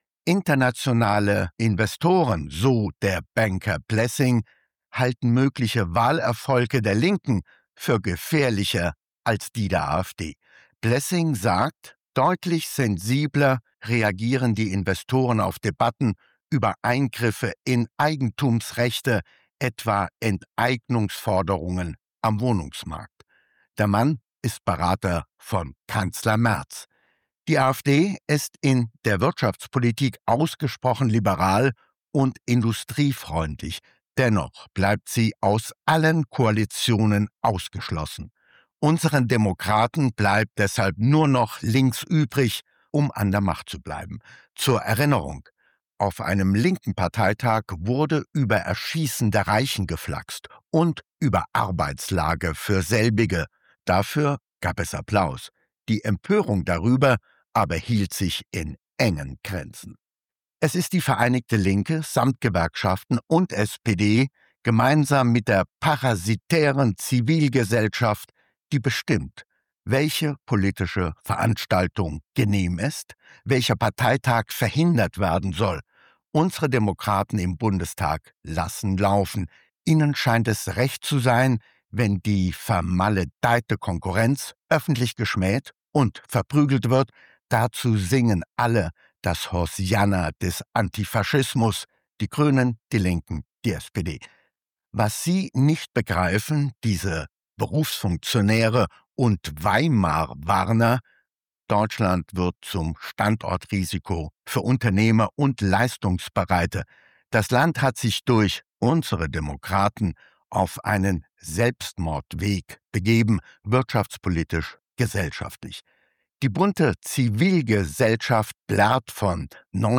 Internationale Investoren, so der Banker Blessing, halten mögliche Wahlerfolge der Linken für gefährlicher als die der AfD. Blessing sagt, deutlich sensibler reagieren die Investoren auf Debatten über Eingriffe in Eigentumsrechte, etwa Enteignungsforderungen am Wohnungsmarkt. Der Mann ist Berater von Kanzler Merz. Die AfD ist in der Wirtschaftspolitik ausgesprochen liberal und industriefreundlich. Dennoch bleibt sie aus allen Koalitionen ausgeschlossen. Unseren Demokraten bleibt deshalb nur noch links übrig, um an der Macht zu bleiben. Zur Erinnerung: Auf einem linken Parteitag wurde über Erschießen der Reichen geflaxt und über Arbeitslage für selbige. Dafür gab es Applaus. Die Empörung darüber aber hielt sich in engen Grenzen. Es ist die Vereinigte Linke samt Gewerkschaften und S P D gemeinsam mit der parasitären Zivilgesellschaft, die bestimmt, welche politische Veranstaltung genehm ist, welcher Parteitag verhindert werden soll. Unsere Demokraten im Bundestag lassen laufen. Ihnen scheint es recht zu sein, wenn die vermaledeite Konkurrenz öffentlich geschmäht und verprügelt wird. Dazu singen alle das Hosianna des Antifaschismus, die Grünen, die Linken, die S P D. Was sie nicht begreifen, diese Berufsfunktionäre und Weimar-Warner: Deutschland wird zum Standortrisiko für Unternehmer und Leistungsbereite. Das Land hat sich durch unsere Demokraten auf einen Selbstmordweg begeben, wirtschaftspolitisch, gesellschaftlich. Die bunte Zivilgesellschaft blärt von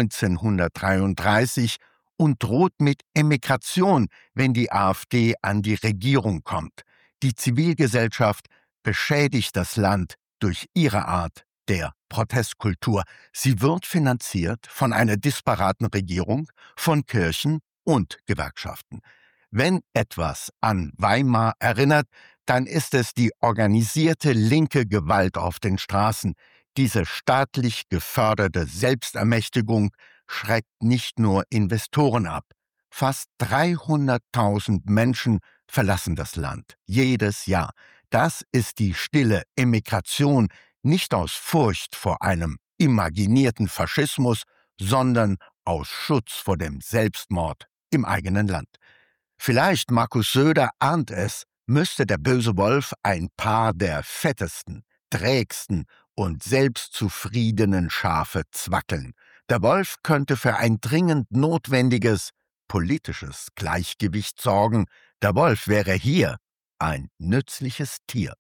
neunzehnhundertdreiunddreißig und droht mit Emigration, wenn die AfD an die Regierung kommt. Die Zivilgesellschaft beschädigt das Land durch ihre Art der Protestkultur. Sie wird finanziert von einer disparaten Regierung, von Kirchen und Gewerkschaften. Wenn etwas an Weimar erinnert, dann ist es die organisierte linke Gewalt auf den Straßen. Diese staatlich geförderte Selbstermächtigung schreckt nicht nur Investoren ab. Fast dreihunderttausend Menschen verlassen das Land jedes Jahr. Das ist die stille Emigration, nicht aus Furcht vor einem imaginierten Faschismus, sondern aus Schutz vor dem Selbstmord im eigenen Land. Vielleicht, Markus Söder ahnt es, müsste der böse Wolf ein paar der fettesten, trägsten und selbstzufriedenen Schafe zwackeln. Der Wolf könnte für ein dringend notwendiges politisches Gleichgewicht sorgen. Der Wolf wäre hier ein nützliches Tier.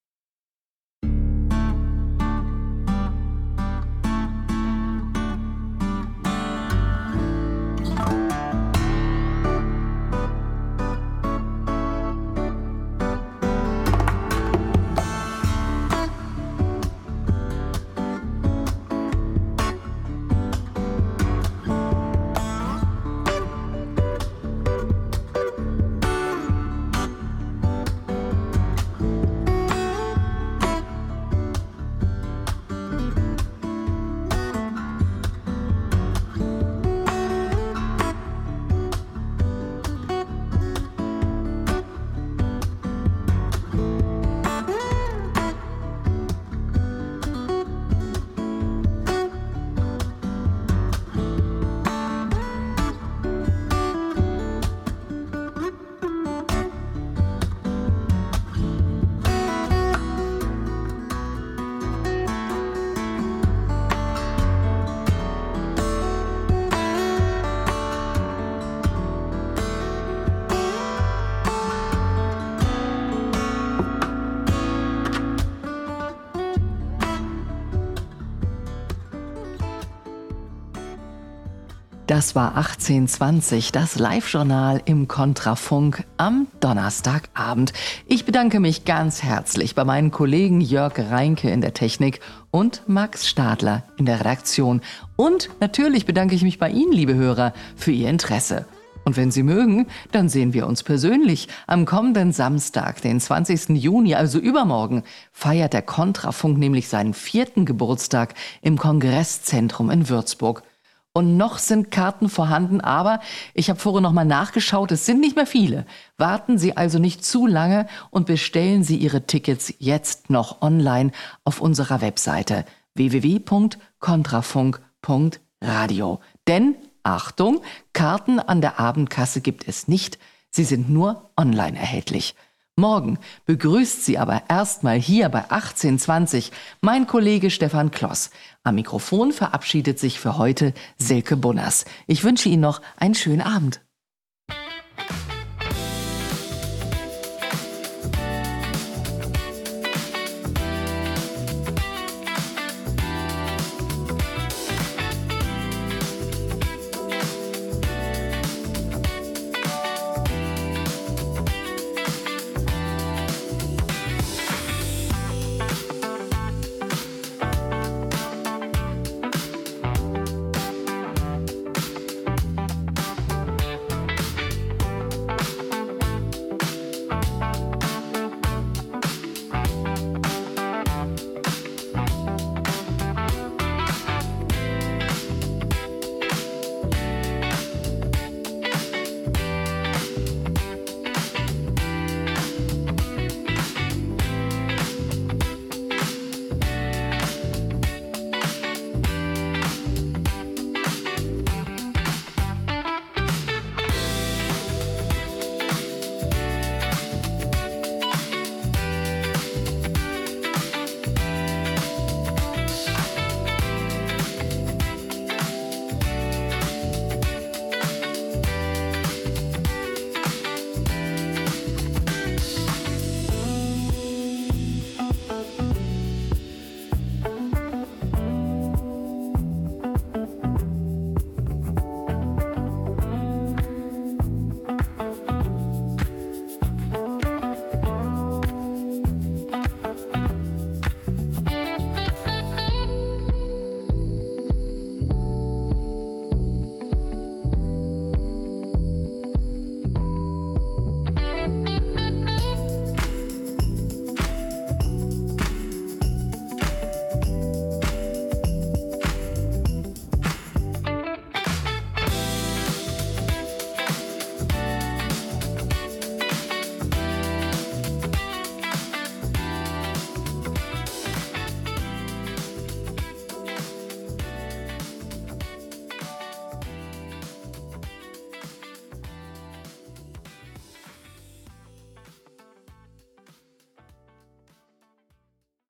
Das war achtzehnhundertzwanzig, das Live-Journal im Kontrafunk am Donnerstagabend. Ich bedanke mich ganz herzlich bei meinen Kollegen Jörg Reinke in der Technik und Max Stadler in der Redaktion. Und natürlich bedanke ich mich bei Ihnen, liebe Hörer, für Ihr Interesse. Und wenn Sie mögen, dann sehen wir uns persönlich. Am kommenden Samstag, den zwanzigsten Juni, also übermorgen, feiert der Kontrafunk nämlich seinen vierten Geburtstag im Kongresszentrum in Würzburg. Und noch sind Karten vorhanden, aber ich habe vorher noch mal nachgeschaut, es sind nicht mehr viele. Warten Sie also nicht zu lange und bestellen Sie Ihre Tickets jetzt noch online auf unserer Webseite w w w punkt kontrafunk punkt radio. Denn, Achtung, Karten an der Abendkasse gibt es nicht, sie sind nur online erhältlich. Morgen begrüßt Sie aber erstmal hier bei achtzehnhundertzwanzig mein Kollege Stefan Kloss. Am Mikrofon verabschiedet sich für heute Silke Bunners. Ich wünsche Ihnen noch einen schönen Abend.